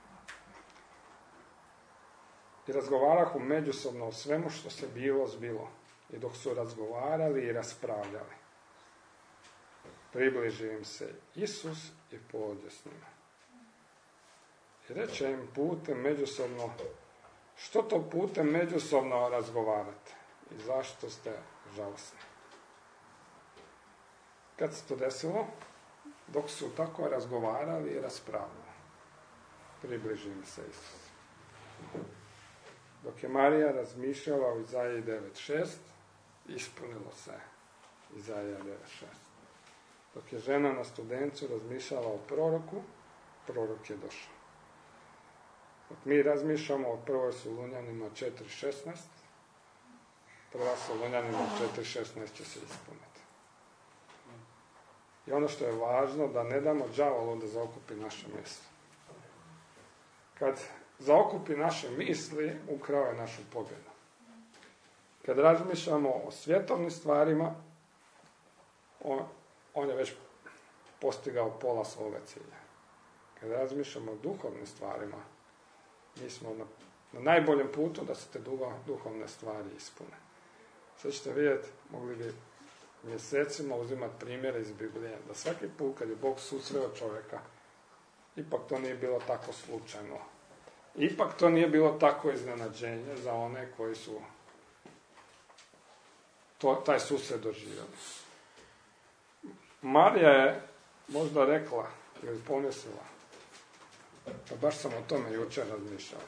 I razgovarahu međusobno o svemu što se bilo zbilo. I dok su razgovarali i raspravljali, približi im se Isus i pođe s njima. I reče im putem međusobno, što to putem međusobno razgovarate? I zašto ste žalosni? Kad se to desilo? Dok su tako razgovarali i raspravljali, približi im se Isus. Dok je Marija razmišljala o Izaiji 9.6, ispunilo se Izaija 9.6. Dok je žena na Studencu razmišljala o proroku, prorok je došao. Dok mi razmišljamo o 1. Solunjanima 4.16, 1. Solunjanima 4.16 će se ispuniti. I ono što je važno, da ne damo đavolu da zaokupi naše misli. Kad zaokupi naše misli, ukrao je našu pobjedu. Kad razmišljamo o svjetovnim stvarima, on je već postigao pola svoga cilja. Kad razmišljamo o duhovnim stvarima, mi smo na najboljem putu da se te duhovne stvari ispune. Sad ćete vidjeti, mogli bi mjesecima uzimati primjere iz Biblije, da svaki put kad je Bog susreo čovjeka, ipak to nije bilo tako slučajno. Ipak to nije bilo tako iznenađenje za one koji su taj susret doživjeli. Marija je možda rekla ili pomislila, pa baš sam o tome jučer razmišljao.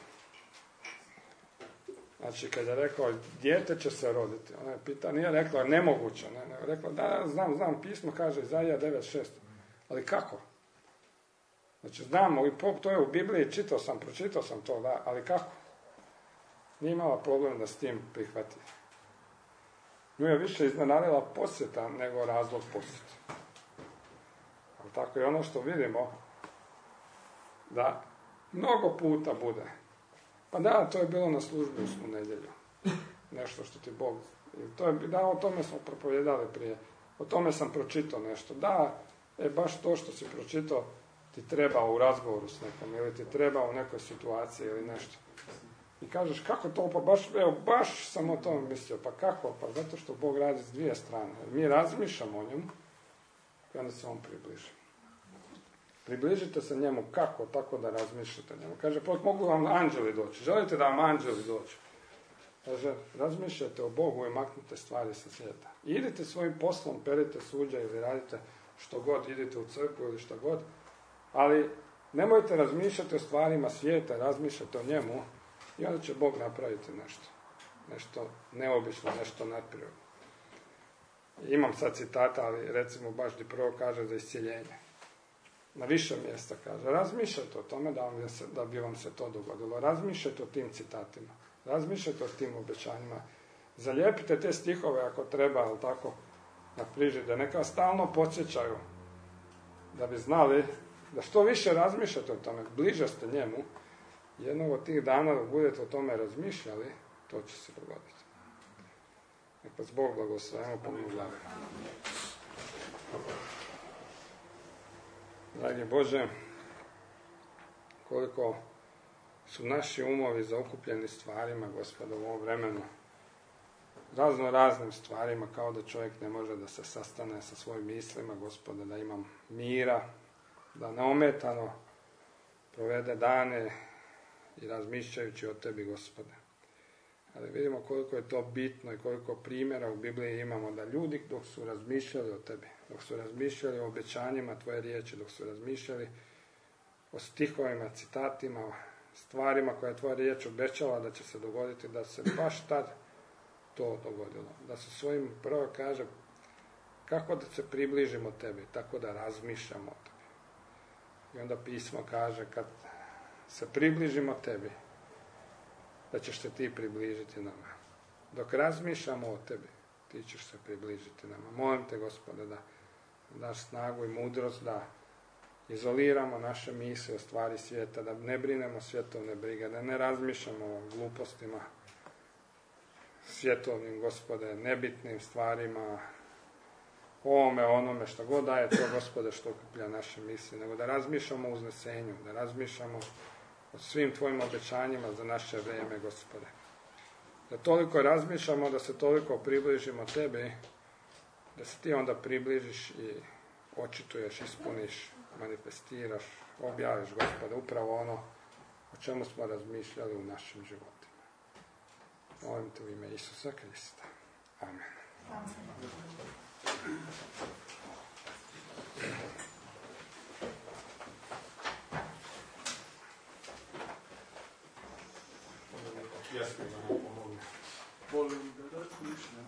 Znači, kad je rekao, dijete će se roditi, ona je pitala, nije rekla, nemoguće, ne, rekla, da, znam, pismo kaže, Izaija 9.6, ali kako? Znači, znamo, to je u Bibliji, pročitao sam to, da, ali kako? Nije imala problem da s tim prihvati. Nju je više iznenadila posjeta nego razlog posjeta. Ali tako je ono što vidimo, da mnogo puta bude. Pa da, to je bilo na službi u nedjelju. Nešto što ti Bog... Da, o tome smo propovijedali prije. O tome sam pročitao nešto. Da, baš to što si pročitao ti treba u razgovoru s nekom, ili ti treba u nekoj situaciji ili nešto. I kažeš, kako to, pa baš sam o tome mislio, pa kako? Pa zato što Bog radi s dvije strane. Mi razmišljamo o njemu i onda se on približi. Približite se njemu kako, tako da razmišljate njemu. Kaže, mogu vam anđeli doći. Želite da vam anđeli doći? Kaže, razmišljajte o Bogu i maknite stvari sa svijeta. I idite svojim poslom, perite suđa ili radite što god, idite u crkvu ili što god, ali nemojte razmišljati o stvarima svijeta, razmišljate o njemu i onda će Bog napraviti nešto. Nešto neobično, nešto nadprirodno. Imam sad citata, ali recimo baš di prvo kaže za iscjeljenje. Na više mjesta kaže, razmišljajte o tome da bi vam se to dogodilo. Razmišljajte o tim citatima. Razmišljajte o tim obećanjima. Zalijepite te stihove ako treba, ali tako, na frižide. Neka stalno podsjećaju da bi znali da što više razmišljate o tome, bliže ste njemu, jednog od tih dana da budete o tome razmišljali, to će se dogoditi. Nek vas Bog blagoslovimo, pomimo glave. Dragi Bože, koliko su naši umovi zaokupljeni stvarima, Gospode, u ovom vremenu, raznim stvarima, kao da čovjek ne može da se sastane sa svojim mislima, Gospode, da imam mira, da neometano provede dane i razmišljajući o Tebi, Gospode. Ali vidimo koliko je to bitno i koliko primjera u Bibliji imamo da ljudi dok su razmišljali o Tebi, dok su razmišljali o obećanjima Tvoje riječi, dok su razmišljali o stihovima, citatima, stvarima koje je Tvoja riječ obećala da će se dogoditi, da se baš tad to dogodilo. Da su svojim prvo kaže kako da se približimo Tebi, tako da razmišljamo o Tebi. I onda pismo kaže kad se približimo Tebi, da ćeš se Ti približiti nama. Dok razmišljamo o Tebi, Ti ćeš se približiti nama. Molim Te, Gospode, da daš snagu i mudrost, da izoliramo naše misli o stvari svijeta, da ne brinemo svjetovne brige, da ne razmišljamo o glupostima svjetovnim, Gospode, nebitnim stvarima, ovome, onome, što god daje to, Gospode, što okuplja naše misli, nego da razmišljamo o uznesenju, da razmišljamo o svim Tvojim obećanjima za naše vrijeme, Gospode. Da toliko razmišljamo, da se toliko približimo Tebi, da se Ti onda približiš i očituješ, ispuniš, manifestiraš, objaviš, Gospode, upravo ono o čemu smo razmišljali u našim životima. Molim Te u ime Isusa Krista. Amen. Volim da razmišljam.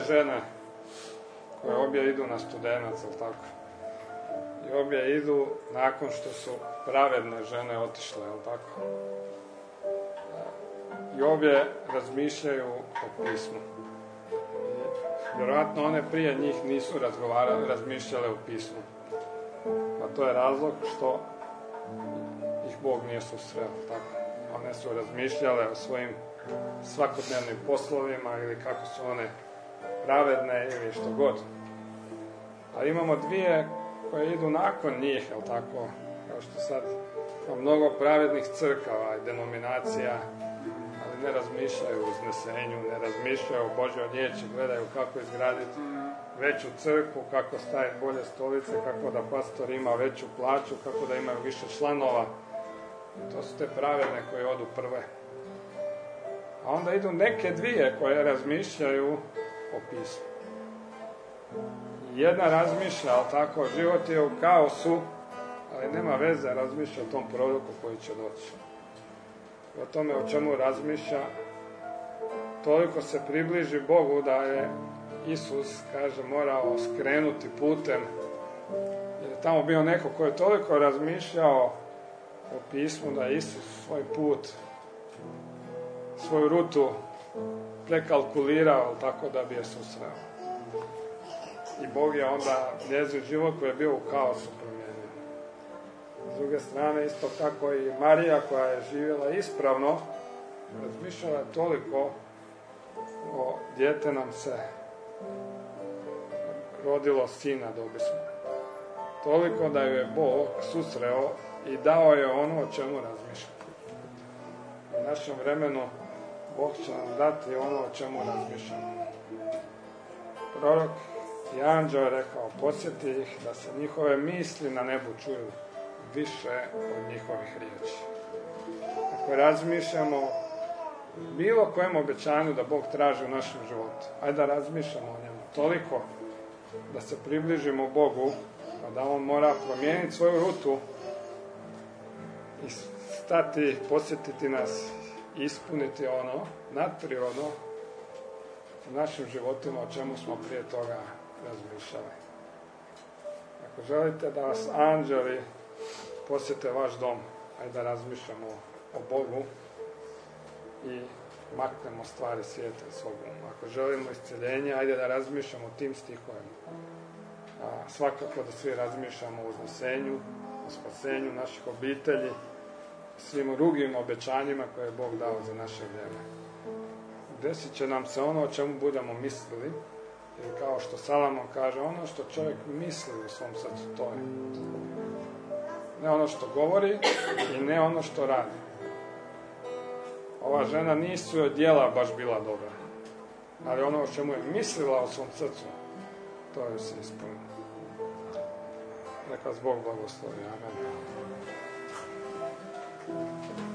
žene koje obje idu na Studenac, jel tako? I obje idu nakon što su pravedne žene otišle, jel tako? I obje razmišljaju o pismu. Vjerojatno one prije njih nisu razmišljale o pismu. A to je razlog što ih Bog nije susreo, tako? One su razmišljale o svojim svakodnevnim poslovima ili kako su one pravedne ili što god. A imamo dvije koje idu nakon njih, jel tako? Kao što sad ima mnogo pravednih crkava i denominacija, ali ne razmišljaju o uznesenju, ne razmišljaju o Božjoj riječi, gledaju kako izgraditi veću crkvu, kako staviti bolje stolice, kako da pastor ima veću plaću, kako da imaju više članova. To su te pravedne koje odu prve. A onda idu neke dvije koje razmišljaju o pismu. Jedna razmišlja, ali tako, život je u kaosu, ali nema veze, razmišlja o tom proroku koji će doći. O tome o čemu razmišlja, toliko se približi Bogu da je Isus, kaže, morao skrenuti putem, jer je tamo bio neko koji je toliko razmišljao o pismu da je Isus svoj put, svoju rutu prekalkulirao tako da bi je susreo. I Bog je onda njezin život koji je bio u kaosu promijenio. S druge strane, isto tako i Marija koja je živjela ispravno, razmišljala toliko o dijete nam se rodilo sina dobismo. Toliko da ju je Bog susreo i dao je ono o čemu razmišlja. U našem vremenu Bog će nam dati ono o čemu razmišljamo. Prorok i anđeo je rekao, podsjeti ih da se njihove misli na nebu čuju više od njihovih riječi. Ako razmišljamo bilo kojem obećanju da Bog traži u našem životu, ajde da razmišljamo o njemu toliko da se približimo Bogu, pa da On mora promijeniti svoju rutu i stati, posjetiti nas, ispuniti ono nadprirodno u našim životima o čemu smo prije toga razmišljali. Ako želite da vas anđeli posjete vaš dom, ajde da razmišljamo o Bogu i maknemo stvari svijeta iz svog uma. Ako želimo isceljenje, ajde da razmišljamo o tim stihovima. A svakako da svi razmišljamo o uznesenju, o spasenju naših obitelji, svim drugim obećanjima koje je Bog dao za naše vrijeme. Desit će nam se ono o čemu budemo mislili, jer kao što Salomon kaže, ono što čovjek misli u svom srcu, to je. Ne ono što govori i ne ono što radi. Ova žena nisu joj djela baš bila dobra, ali ono o čemu je mislila u svom srcu, to je se ispunilo. Neka vas Bog blagoslovi. Amen.